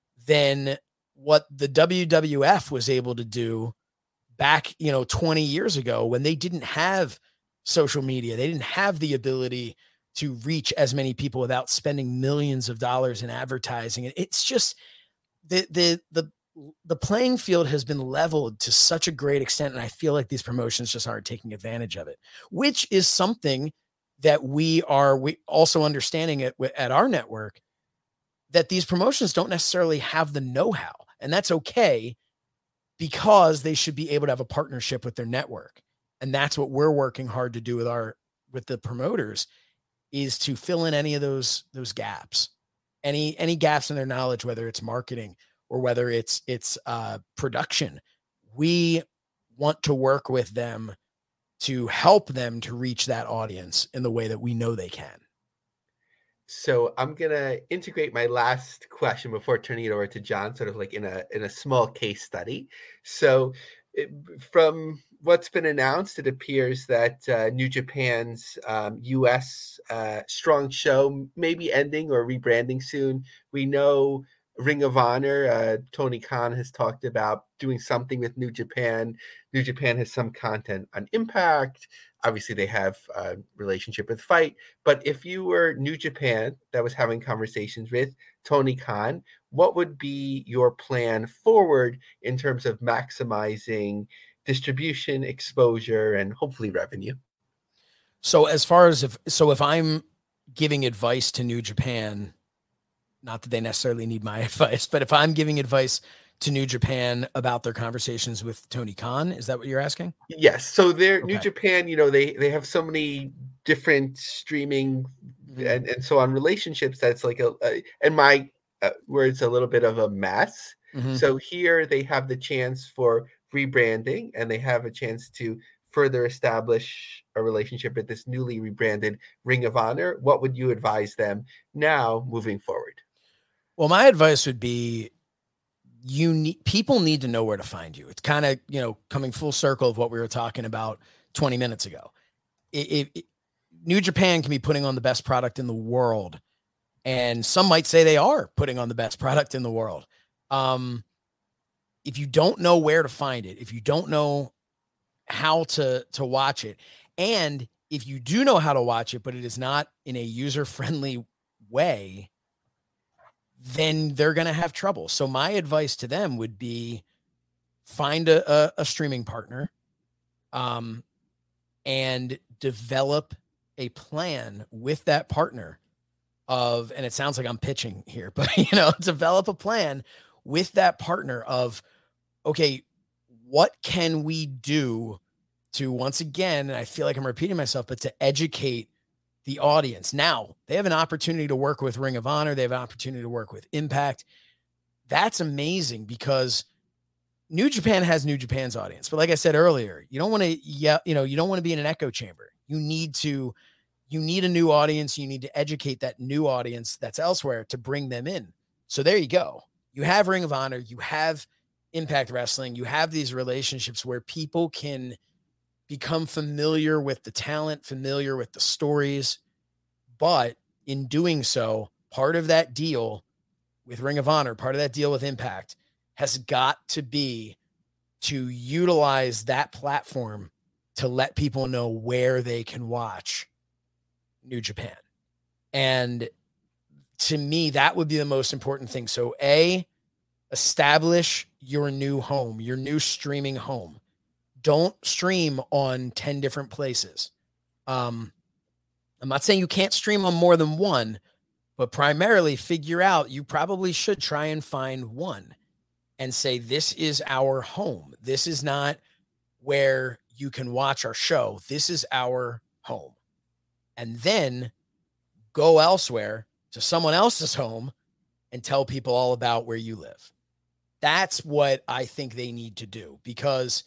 D: than what the W W F was able to do back, you know, twenty years ago, when they didn't have social media. They didn't have the ability to reach as many people without spending millions of dollars in advertising. And it's just the, the, the, the playing field has been leveled to such a great extent. And I feel like these promotions just aren't taking advantage of it, which is something that we are, we also understanding it at our network, that these promotions don't necessarily have the know-how, and that's okay, because they should be able to have a partnership with their network. And that's what we're working hard to do with our, with the promoters, is to fill in any of those, those gaps, any, any gaps in their knowledge, whether it's marketing or whether it's, it's uh, production. We want to work with them to help them to reach that audience in the way that we know they can.
C: So I'm gonna integrate my last question before turning it over to John, sort of like in a in a small case study. So, it, from what's been announced, it appears that uh, New Japan's um, U S uh, strong show may be ending or rebranding soon. We know Ring of Honor, uh, Tony Khan has talked about doing something with New Japan. New Japan has some content on Impact. Obviously, they have a relationship with Fight. But if you were New Japan that was having conversations with Tony Khan, what would be your plan forward in terms of maximizing distribution, exposure, and hopefully revenue?
D: So as far as if, so if I'm giving advice to New Japan, not that they necessarily need my advice, but if I'm giving advice to New Japan about their conversations with Tony Khan, is that what you're asking?
C: Yes. So they're
D: Okay.
C: New Japan, you know, they they have so many different streaming
D: Mhm.
C: and, and so on relationships that's like a, a and my uh, where it's a little bit of a mess.
D: Mhm.
C: So here they have the chance for rebranding and they have a chance to further establish a relationship with this newly rebranded Ring of Honor. What would you advise them now moving forward?
D: Well, my advice would be you need people need to know where to find you. It's kind of, you know, coming full circle of what we were talking about twenty minutes ago. It, it, it, New Japan can be putting on the best product in the world. And some might say they are putting on the best product in the world. Um, if you don't know where to find it, if you don't know how to, to watch it, and if you do know how to watch it, but it is not in a user-friendly way, then they're going to have trouble. So my advice to them would be find a, a, a streaming partner, um, and develop a plan with that partner of, and it sounds like I'm pitching here, but, you know, develop a plan with that partner of, okay, what can we do to, once again, and I feel like I'm repeating myself, but to educate the audience. Now they have an opportunity to work with Ring of Honor. They have an opportunity to work with Impact. That's amazing because New Japan has New Japan's audience. But like I said earlier, you don't want to, yeah, you know, you don't want to be in an echo chamber. You need to, you need a new audience. You need to educate that new audience that's elsewhere to bring them in. So there you go. You have Ring of Honor, you have Impact Wrestling, you have these relationships where people can become familiar with the talent, familiar with the stories. But in doing so, part of that deal with Ring of Honor, part of that deal with Impact has got to be to utilize that platform to let people know where they can watch New Japan. And to me, that would be the most important thing. So A, establish your new home, your new streaming home. Don't stream on ten different places. Um, I'm not saying you can't stream on more than one, but primarily figure out, you probably should try and find one and say, this is our home. This is not where you can watch our show. This is our home. And then go elsewhere to someone else's home and tell people all about where you live. That's what I think they need to do, because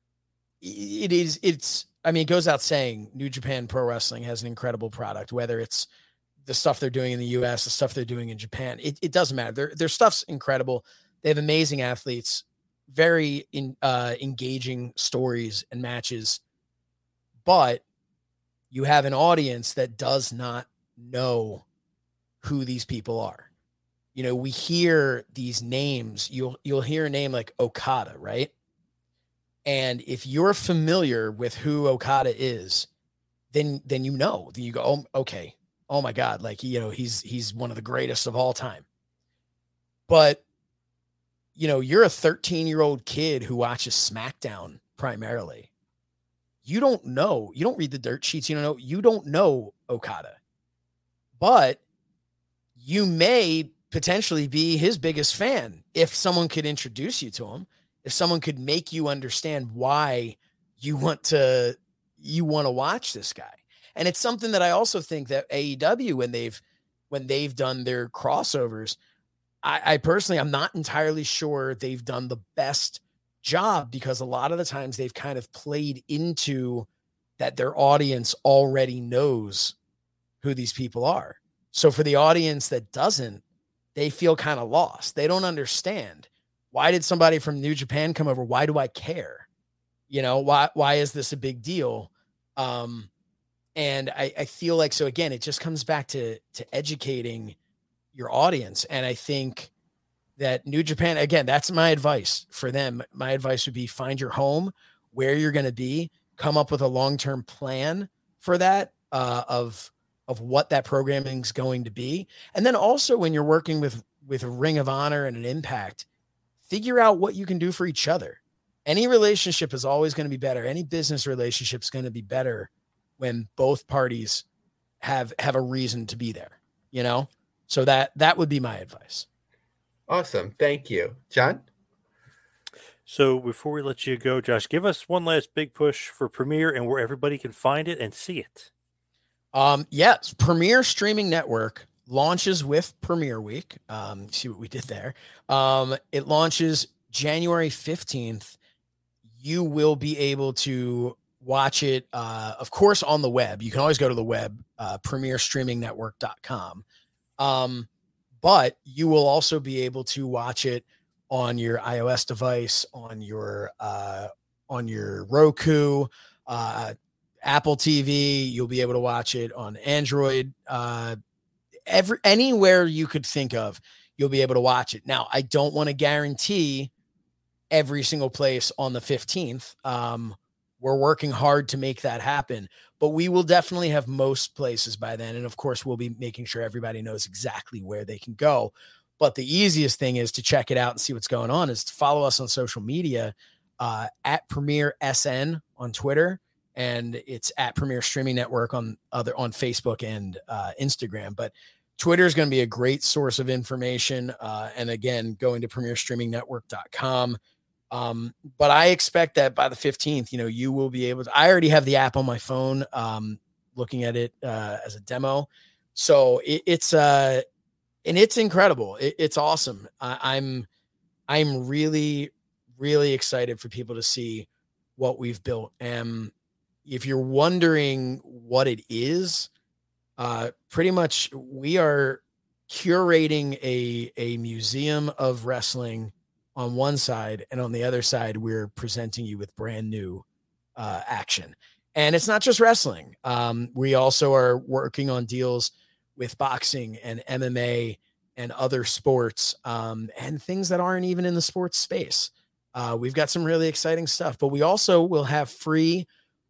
D: it is, it's, I mean, it goes out saying New Japan Pro Wrestling has an incredible product, whether it's the stuff they're doing in the U S, the stuff they're doing in Japan. It, it doesn't matter. Their, their stuff's incredible. They have amazing athletes, very in, uh, engaging stories and matches, but you have an audience that does not know who these people are. You know, we hear these names. You'll, you'll hear a name like Okada, right? And if you're familiar with who Okada is, then, then, you know, then you go, oh, okay. Oh my God. Like, you know, he's, he's one of the greatest of all time. But, you know, you're a thirteen year old kid who watches SmackDown primarily. You don't know, you don't read the dirt sheets. You don't know, you don't know Okada, but you may potentially be his biggest fan if someone could introduce you to him. If someone could make you understand why you want to, you want to watch this guy. And it's something that I also think that A E W, when they've, when they've done their crossovers, I, I personally, I'm not entirely sure they've done the best job, because a lot of the times they've kind of played into that their audience already knows who these people are. So for the audience that doesn't, they feel kind of lost. They don't understand. Why did somebody from New Japan come over? Why do I care? You know, why, why is this a big deal? Um, and I, I feel like, so again, it just comes back to, to educating your audience. And I think that New Japan, again, that's my advice for them. My advice would be find your home, where you're going to be, come up with a long-term plan for that, uh, of, of what that programming is going to be. And then also when you're working with, with a Ring of Honor and an Impact, figure out what you can do for each other. Any relationship is always going to be better. Any business relationship is going to be better when both parties have, have a reason to be there, you know? So that, that would be my advice.
C: Awesome. Thank you. John?
A: So before we let you go, Josh, give us one last big push for Premiere and where everybody can find it and see it.
D: Um, yes, Premiere Streaming Network launches with Premiere Week. Um, see what we did there. Um, it launches January fifteenth. You will be able to watch it, uh, of course, on the web. You can always go to the web, uh, premiere streaming network dot com. Um, but you will also be able to watch it on your iOS device, on your, uh, on your Roku, uh, Apple T V. You'll be able to watch it on Android, uh, every, anywhere you could think of, you'll be able to watch it. Now, I don't want to guarantee every single place on the fifteenth. Um, we're working hard to make that happen, but we will definitely have most places by then. And of course, we'll be making sure everybody knows exactly where they can go. But the easiest thing is to check it out and see what's going on is to follow us on social media, uh, at Premiere S N on Twitter. And it's at Premiere Streaming Network on other, on Facebook and, uh, Instagram, but Twitter is going to be a great source of information. Uh, and again, going to premiere streaming network dot com. Um, but I expect that by the fifteenth, you know, you will be able to, I already have the app on my phone, um, looking at it, uh, as a demo. So it, it's, uh, and it's incredible. It, it's awesome. I, I'm, I'm really, really excited for people to see what we've built. And if you're wondering what it is, uh, pretty much we are curating a, a museum of wrestling on one side, and on the other side, we're presenting you with brand new uh, action. And it's not just wrestling. Um, we also are working on deals with boxing and M M A and other sports, um, and things that aren't even in the sports space. Uh, we've got some really exciting stuff, but we also will have free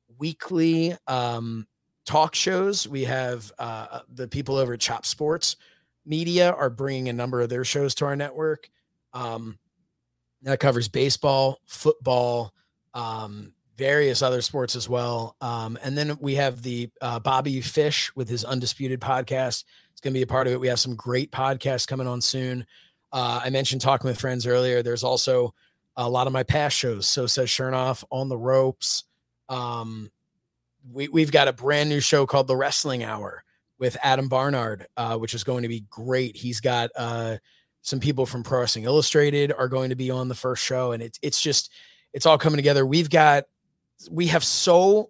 D: weekly um, talk shows. We have uh, the people over at Chop Sports Media are bringing a number of their shows to our network. Um, That covers baseball, football, um, various other sports as well. Um, and then we have the uh, Bobby Fish with his Undisputed podcast. It's going to be a part of it. We have some great podcasts coming on soon. Uh, I mentioned Talking with Friends earlier. There's also a lot of my past shows. So says Chernoff, On the Ropes. Um, we, we've got a brand new show called The Wrestling Hour with Adam Barnard, uh, which is going to be great. He's got uh, some people from Pro Wrestling Illustrated are going to be on the first show, and it's it's just it's all coming together. We've got we have so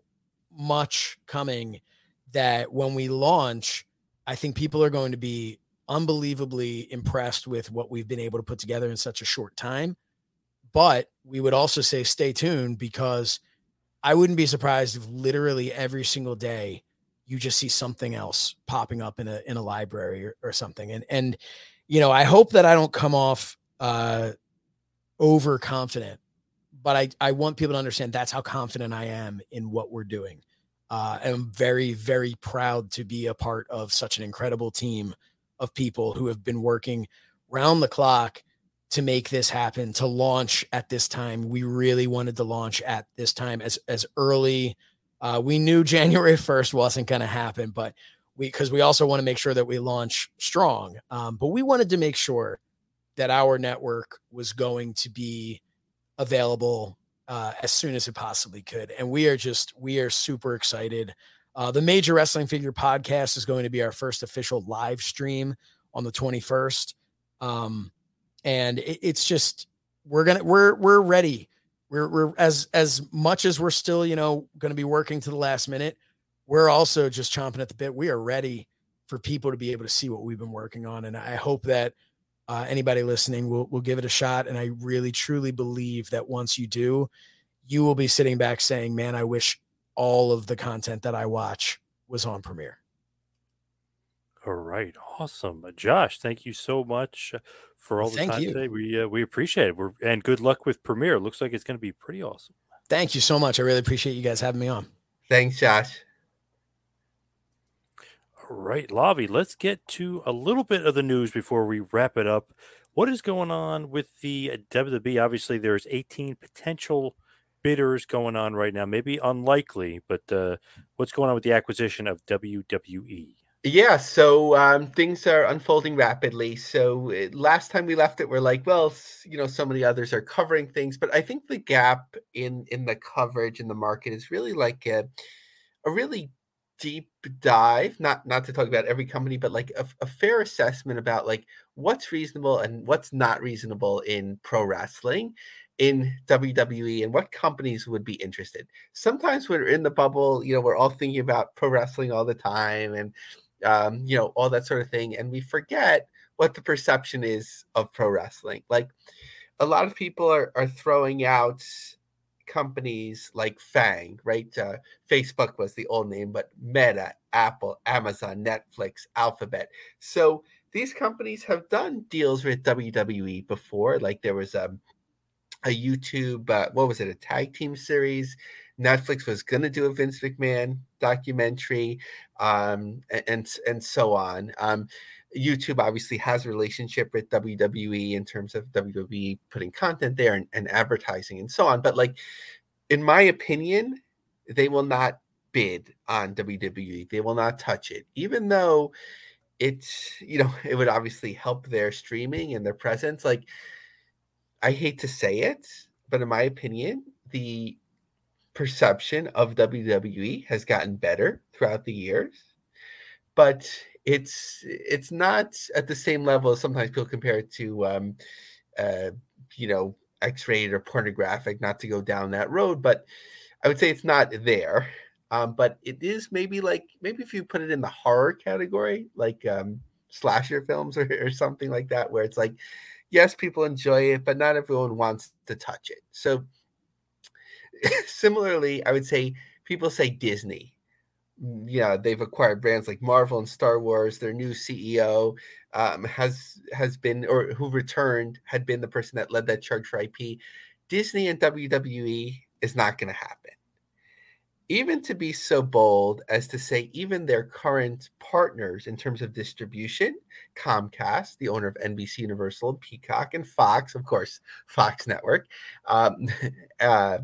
D: much coming that when we launch, I think people are going to be unbelievably impressed with what we've been able to put together in such a short time. But we would also say stay tuned, because I wouldn't be surprised if literally every single day you just see something else popping up in a in a library or, or something. And and you know, I hope that I don't come off uh, overconfident, but I, I want people to understand that's how confident I am in what we're doing. Uh, I'm very, very proud to be a part of such an incredible team of people who have been working round the clock to make this happen, to launch at this time. We really wanted to launch at this time as, as early. Uh, we knew January first wasn't going to happen, but We, because we also want to make sure that we launch strong. Um, but we wanted to make sure that our network was going to be available uh, as soon as it possibly could. And we are just, we are super excited. Uh, the Major Wrestling Figure Podcast is going to be our first official live stream on the twenty-first. Um, and it, it's just, we're going to, we're, we're ready. We're, we're as, as much as we're still, you know, going to be working to the last minute, we're also just chomping at the bit. We are ready for people to be able to see what we've been working on. And I hope that uh, anybody listening will, will give it a shot. And I really, truly believe that once you do, you will be sitting back saying, man, I wish all of the content that I watch was on Premiere.
A: All right, awesome, uh, Josh. Thank you so much uh, for all the
D: Thank
A: time
D: you.
A: today. We uh, we appreciate it. We're, and good luck with Premiere. Looks like it's going to be pretty awesome.
D: Thank you so much. I really appreciate you guys having me on.
C: Thanks, Josh.
A: All right, Lavi, let's get to a little bit of the news before we wrap it up. What is going on with the uh, W W E? Obviously, there's eighteen potential bidders going on right now. Maybe unlikely, but uh, what's going on with the acquisition of W W E?
C: Yeah, so um, things are unfolding rapidly. So uh, last time we left it, we're like, well, s- you know, so many others are covering things, but I think the gap in in the coverage in the market is really like a, a really deep dive. Not not to talk about every company, but like a, a fair assessment about like what's reasonable and what's not reasonable in pro wrestling, in W W E, and what companies would be interested. Sometimes when we're in the bubble, you know, we're all thinking about pro wrestling all the time, and um, you know, all that sort of thing. And we forget what the perception is of pro wrestling. Like a lot of people are, are throwing out companies like Fang, right? Uh, Facebook was the old name, but Meta, Apple, Amazon, Netflix, Alphabet. So these companies have done deals with W W E before. Like there was a, a YouTube, uh, what was it, a tag team series. Netflix was going to do a Vince McMahon documentary, um, and and so on. Um, YouTube obviously has a relationship with W W E in terms of W W E putting content there and, and advertising and so on. But like, in my opinion, they will not bid on W W E. They will not touch it, even though it's, you know, it would obviously help their streaming and their presence. Like, I hate to say it, but in my opinion, the perception of W W E has gotten better throughout the years, but it's it's not at the same level as sometimes people compare it to, um, uh, you know, X-rated or pornographic. Not to go down that road, but I would say it's not there. Um, but it is maybe like maybe if you put it in the horror category, like um, slasher films or, or something like that, where it's like, yes, people enjoy it, but not everyone wants to touch it. So similarly, I would say people say Disney. Yeah, they've acquired brands like Marvel and Star Wars. Their new C E O um, has has been, or who returned, had been the person that led that charge for I P. Disney and W W E is not going to happen. Even to be so bold as to say even their current partners in terms of distribution, Comcast, the owner of N B C Universal, Peacock, and Fox, of course, Fox Network, um, uh,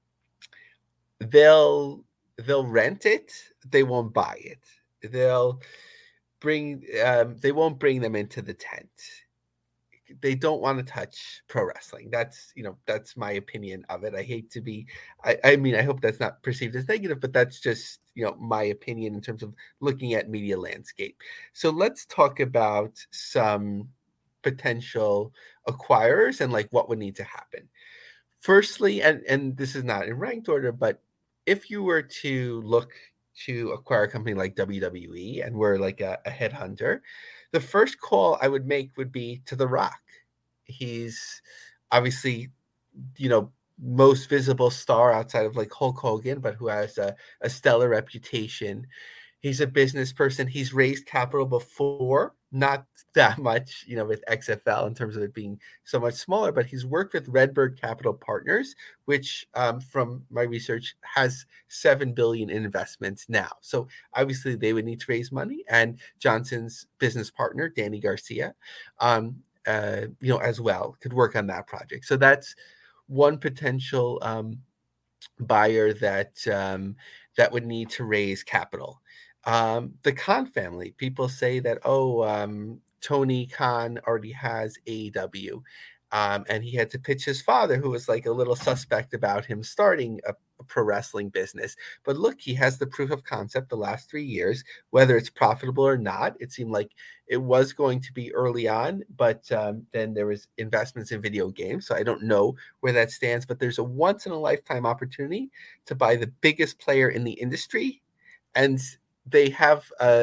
C: they'll they'll rent it. They won't buy it. They'll bring um, they won't bring them into the tent. They don't want to touch pro wrestling. That's, you know, that's my opinion of it. I hate to be, I, I mean, I hope that's not perceived as negative, but that's just, you know, my opinion in terms of looking at media landscape. So let's talk about some potential acquirers and like what would need to happen. Firstly, and, and this is not in ranked order, but if you were to look to acquire a company like W W E and we're like a, a headhunter, the first call I would make would be to The Rock. He's obviously, you know, most visible star outside of like Hulk Hogan, but who has a, a stellar reputation. He's a business person. He's raised capital before, not that much, you know, with X F L in terms of it being so much smaller, but he's worked with Redbird Capital Partners, which um, from my research has seven billion dollars in investments now. So obviously they would need to raise money, and Johnson's business partner, Danny Garcia, um, uh, you know, as well could work on that project. So that's one potential um, buyer that um, that would need to raise capital. Um, the Khan family, people say that, oh, um, Tony Khan already has A E W. Um, and he had to pitch his father, who was like a little suspect about him starting a, a pro wrestling business. But look, he has the proof of concept the last three years, whether it's profitable or not. It seemed like it was going to be early on, but um, then there was investments in video games. So I don't know where that stands, but there's a once in a lifetime opportunity to buy the biggest player in the industry. And they have a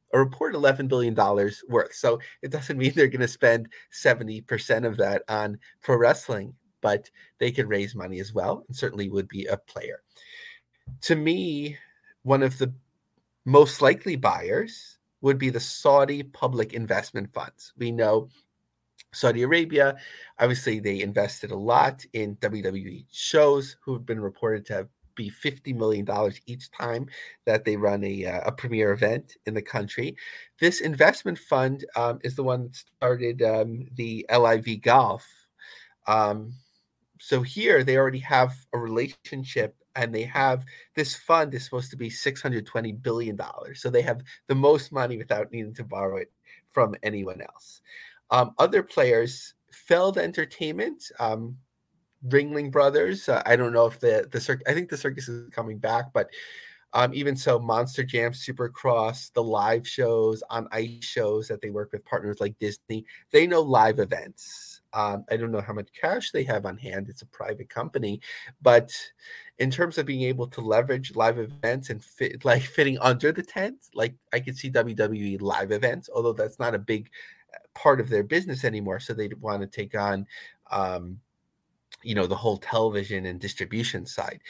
C: a report eleven billion dollars worth. So it doesn't mean they're going to spend seventy percent of that on pro wrestling, but they could raise money as well and certainly would be a player. To me, one of the most likely buyers would be the Saudi public investment funds. We know Saudi Arabia, obviously they invested a lot in W W E shows who have been reported to have be fifty million dollars each time that they run a, uh, a premier event in the country. This investment fund um, is the one that started um, the L I V Golf. Um, so here they already have a relationship, and they have this fund is supposed to be six hundred twenty billion dollars. So they have the most money without needing to borrow it from anyone else. Um, other players, Feld Entertainment, um, Ringling Brothers. Uh, I don't know if the the circus. I think the circus is coming back, but um, even so, Monster Jam, Supercross, the live shows on ice shows that they work with partners like Disney. They know live events. Um, I don't know how much cash they have on hand. It's a private company, but in terms of being able to leverage live events and fit, like fitting under the tent, like I could see W W E live events, although that's not a big part of their business anymore. So they want to take on. Um, you know, the whole television and distribution side.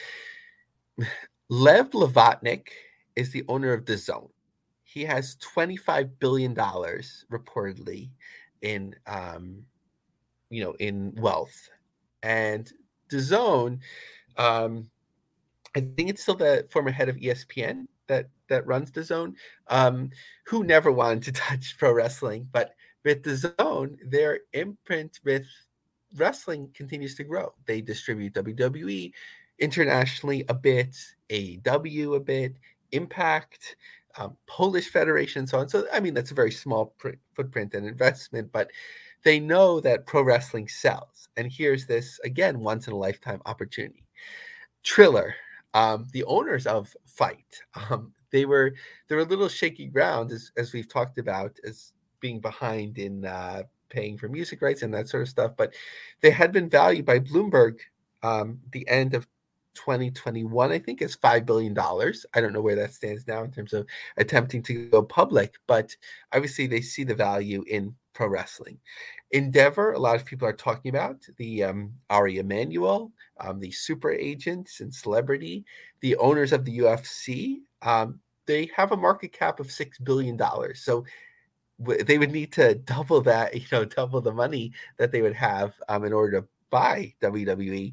C: Lev Levatnik is the owner of DAZN. He has twenty-five billion dollars reportedly in, um, you know, in wealth. And DAZN, um, I think it's still the former head of E S P N that, that runs DAZN, um, who never wanted to touch pro wrestling. But with DAZN, their imprint with wrestling continues to grow. They distribute W W E internationally a bit, A E W a bit, Impact, um, Polish Federation, so on. So, I mean, that's a very small pr- footprint and investment, but they know that pro wrestling sells. And here's this, again, once in a lifetime opportunity. Triller, um, the owners of Fight, um, they were they were a little shaky ground, as, as we've talked about, as being behind in uh, paying for music rights and that sort of stuff, but they had been valued by Bloomberg um, the end of twenty twenty-one, I think, is five billion dollars. I don't know where that stands now in terms of attempting to go public, but obviously they see the value in pro wrestling. Endeavor, a lot of people are talking about the um, Ari Emanuel, um, the super agents and celebrity, the owners of the U F C. Um, they have a market cap of six billion dollars. So they would need to double that, you know, double the money that they would have um, in order to buy W W E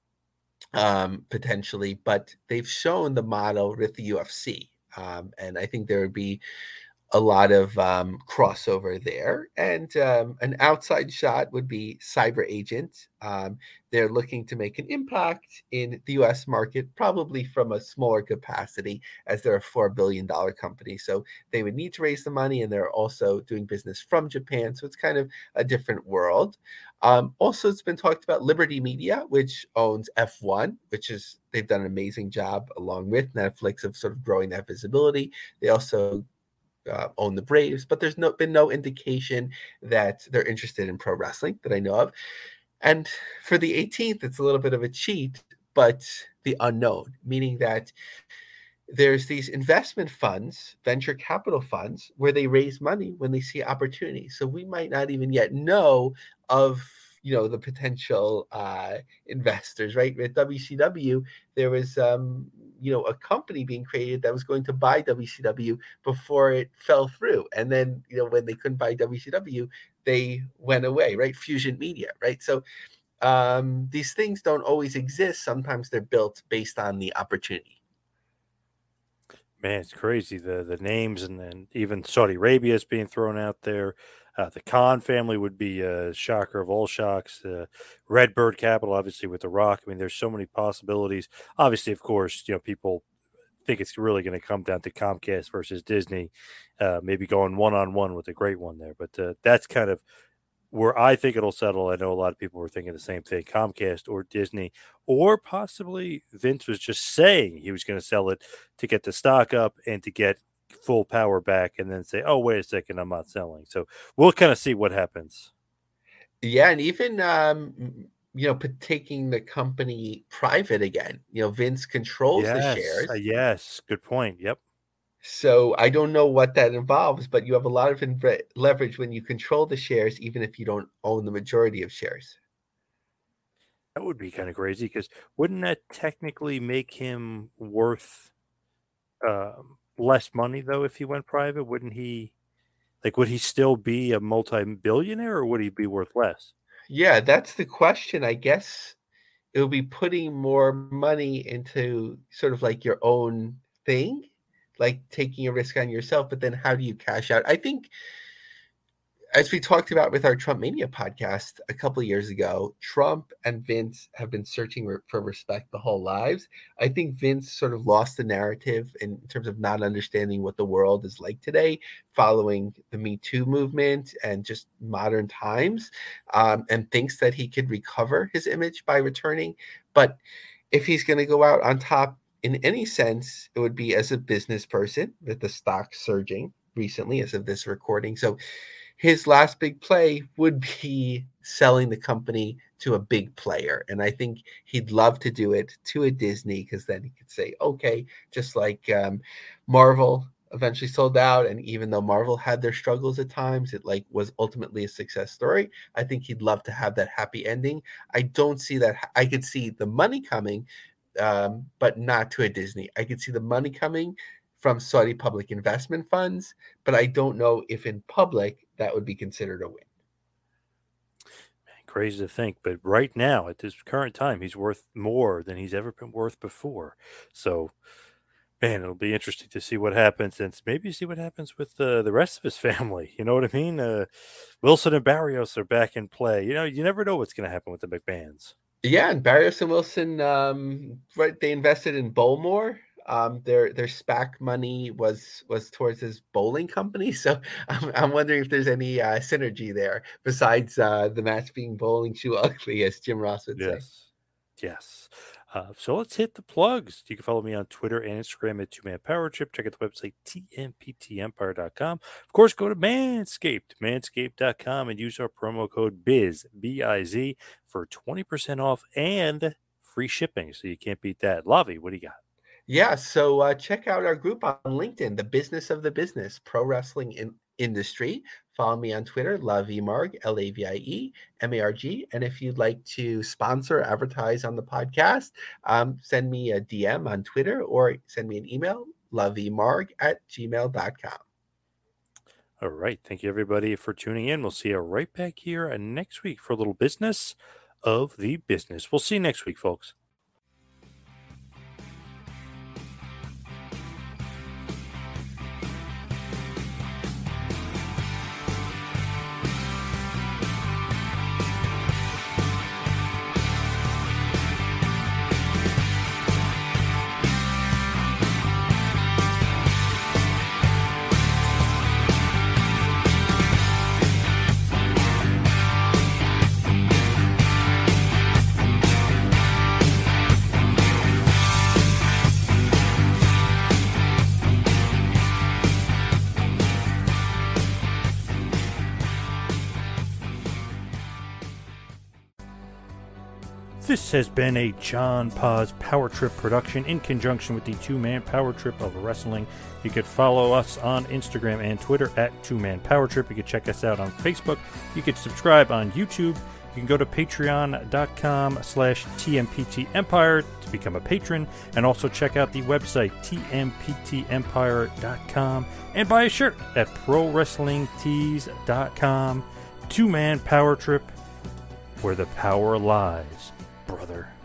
C: um, potentially. But they've shown the model with the U F C. Um, and I think there would be a lot of um, crossover there. And um, an outside shot would be Cyber Agent. Um, they're looking to make an impact in the U S market, probably from a smaller capacity, as they're a four billion dollars company. So they would need to raise the money, and they're also doing business from Japan. So it's kind of a different world. Um, also, it's been talked about Liberty Media, which owns F one, which is, they've done an amazing job along with Netflix of sort of growing that visibility. They also Uh, own the Braves, but there's no been no indication that they're interested in pro wrestling that I know of. And for the eighteenth, it's a little bit of a cheat, but the unknown, meaning that there's these investment funds, venture capital funds, where they raise money when they see opportunity. So we might not even yet know of, you know, the potential uh, investors, right? With W C W, there was, um, you know, a company being created that was going to buy W C W before it fell through. And then, you know, when they couldn't buy W C W, they went away, right? Fusion Media, right? So um, these things don't always exist. Sometimes they're built based on the opportunity.
A: Man, it's crazy. The the names, and then even Saudi Arabia is being thrown out there. Uh, the Khan family would be a shocker of all shocks. Uh, Redbird Capital, obviously, with The Rock. I mean, there's so many possibilities. Obviously, of course, you know, people think it's really going to come down to Comcast versus Disney, uh, maybe going one-on-one with a great one there. But uh, that's kind of where I think it'll settle. I know a lot of people were thinking the same thing, Comcast or Disney, or possibly Vince was just saying he was going to sell it to get the stock up and to get full power back, and then say, oh, wait a second, I'm not selling. So we'll kind of see what happens.
C: Yeah, and even, um, you know, taking the company private again. You know, Vince controls
A: yes,
C: the shares.
A: uh, yes, good point. Yep.
C: So I don't know what that involves, but you have a lot of inv- leverage when you control the shares, even if you don't own the majority of shares.
A: That would be kind of crazy because wouldn't that technically make him worth uh, less money though if he went private? Wouldn't he? Like, would he still be a multi-billionaire, or would he be worth less?
C: Yeah, that's the question. I guess it will be putting more money into sort of like your own thing, like taking a risk on yourself, but then how do you cash out? I think, as we talked about with our Trump Mania podcast a couple of years ago, Trump and Vince have been searching re- for respect the whole lives. I think Vince sort of lost the narrative in terms of not understanding what the world is like today, following the Me Too movement and just modern times, um, and thinks that he could recover his image by returning. But if he's going to go out on top in any sense, it would be as a business person, with the stock surging recently as of this recording. So his last big play would be selling the company to a big player. And I think he'd love to do it to a Disney, because then he could say, okay, just like um, Marvel eventually sold out. And even though Marvel had their struggles at times, it like was ultimately a success story. I think he'd love to have that happy ending. I don't see that. I could see the money coming, um, but not to a Disney. I could see the money coming from Saudi public investment funds, but I don't know if in public that would be considered a win.
A: Man, crazy to think, but right now at this current time, he's worth more than he's ever been worth before. So, man, it'll be interesting to see what happens, and maybe see what happens with uh, the rest of his family. You know what I mean? Uh, Wilson and Barrios are back in play. You know, you never know what's going to happen with the McMahons.
C: Yeah, and Barrios and Wilson, um, right? They invested in Bowlmore. Um, their their SPAC money was was towards his bowling company. So I'm, I'm wondering if there's any uh, synergy there besides uh, the match being bowling shoe ugly, as Jim Ross would say.
A: Yes. Yes. Uh, so let's hit the plugs. You can follow me on Twitter and Instagram at Two Man Power Trip. Check out the website, T M P T empire dot com. Of course, go to Manscaped, manscaped dot com, and use our promo code BIZ, B I Z, for twenty percent off and free shipping. So you can't beat that. Lavi, what do you got?
C: Yeah, so uh, check out our group on LinkedIn, The Business of the Business, Pro Wrestling in- Industry. Follow me on Twitter, LaVieMarg, L A V I E M A R G. And if you'd like to sponsor or advertise on the podcast, um, send me a D M on Twitter or send me an email, laviemarg at gmail dot com.
A: All right. Thank you, everybody, for tuning in. We'll see you right back here next week for a little business of the business. We'll see you next week, folks. This has been a John Paz Power Trip production in conjunction with the Two Man Power Trip of Wrestling. You could follow us on Instagram and Twitter at Two Man Power Trip. You could check us out on Facebook. You could subscribe on YouTube. You can go to patreon.com slash TMPT Empire to become a patron, and also check out the website T M P T empire dot com and buy a shirt at pro wrestling tees dot com. Two Man Power Trip, where the power lies, brother.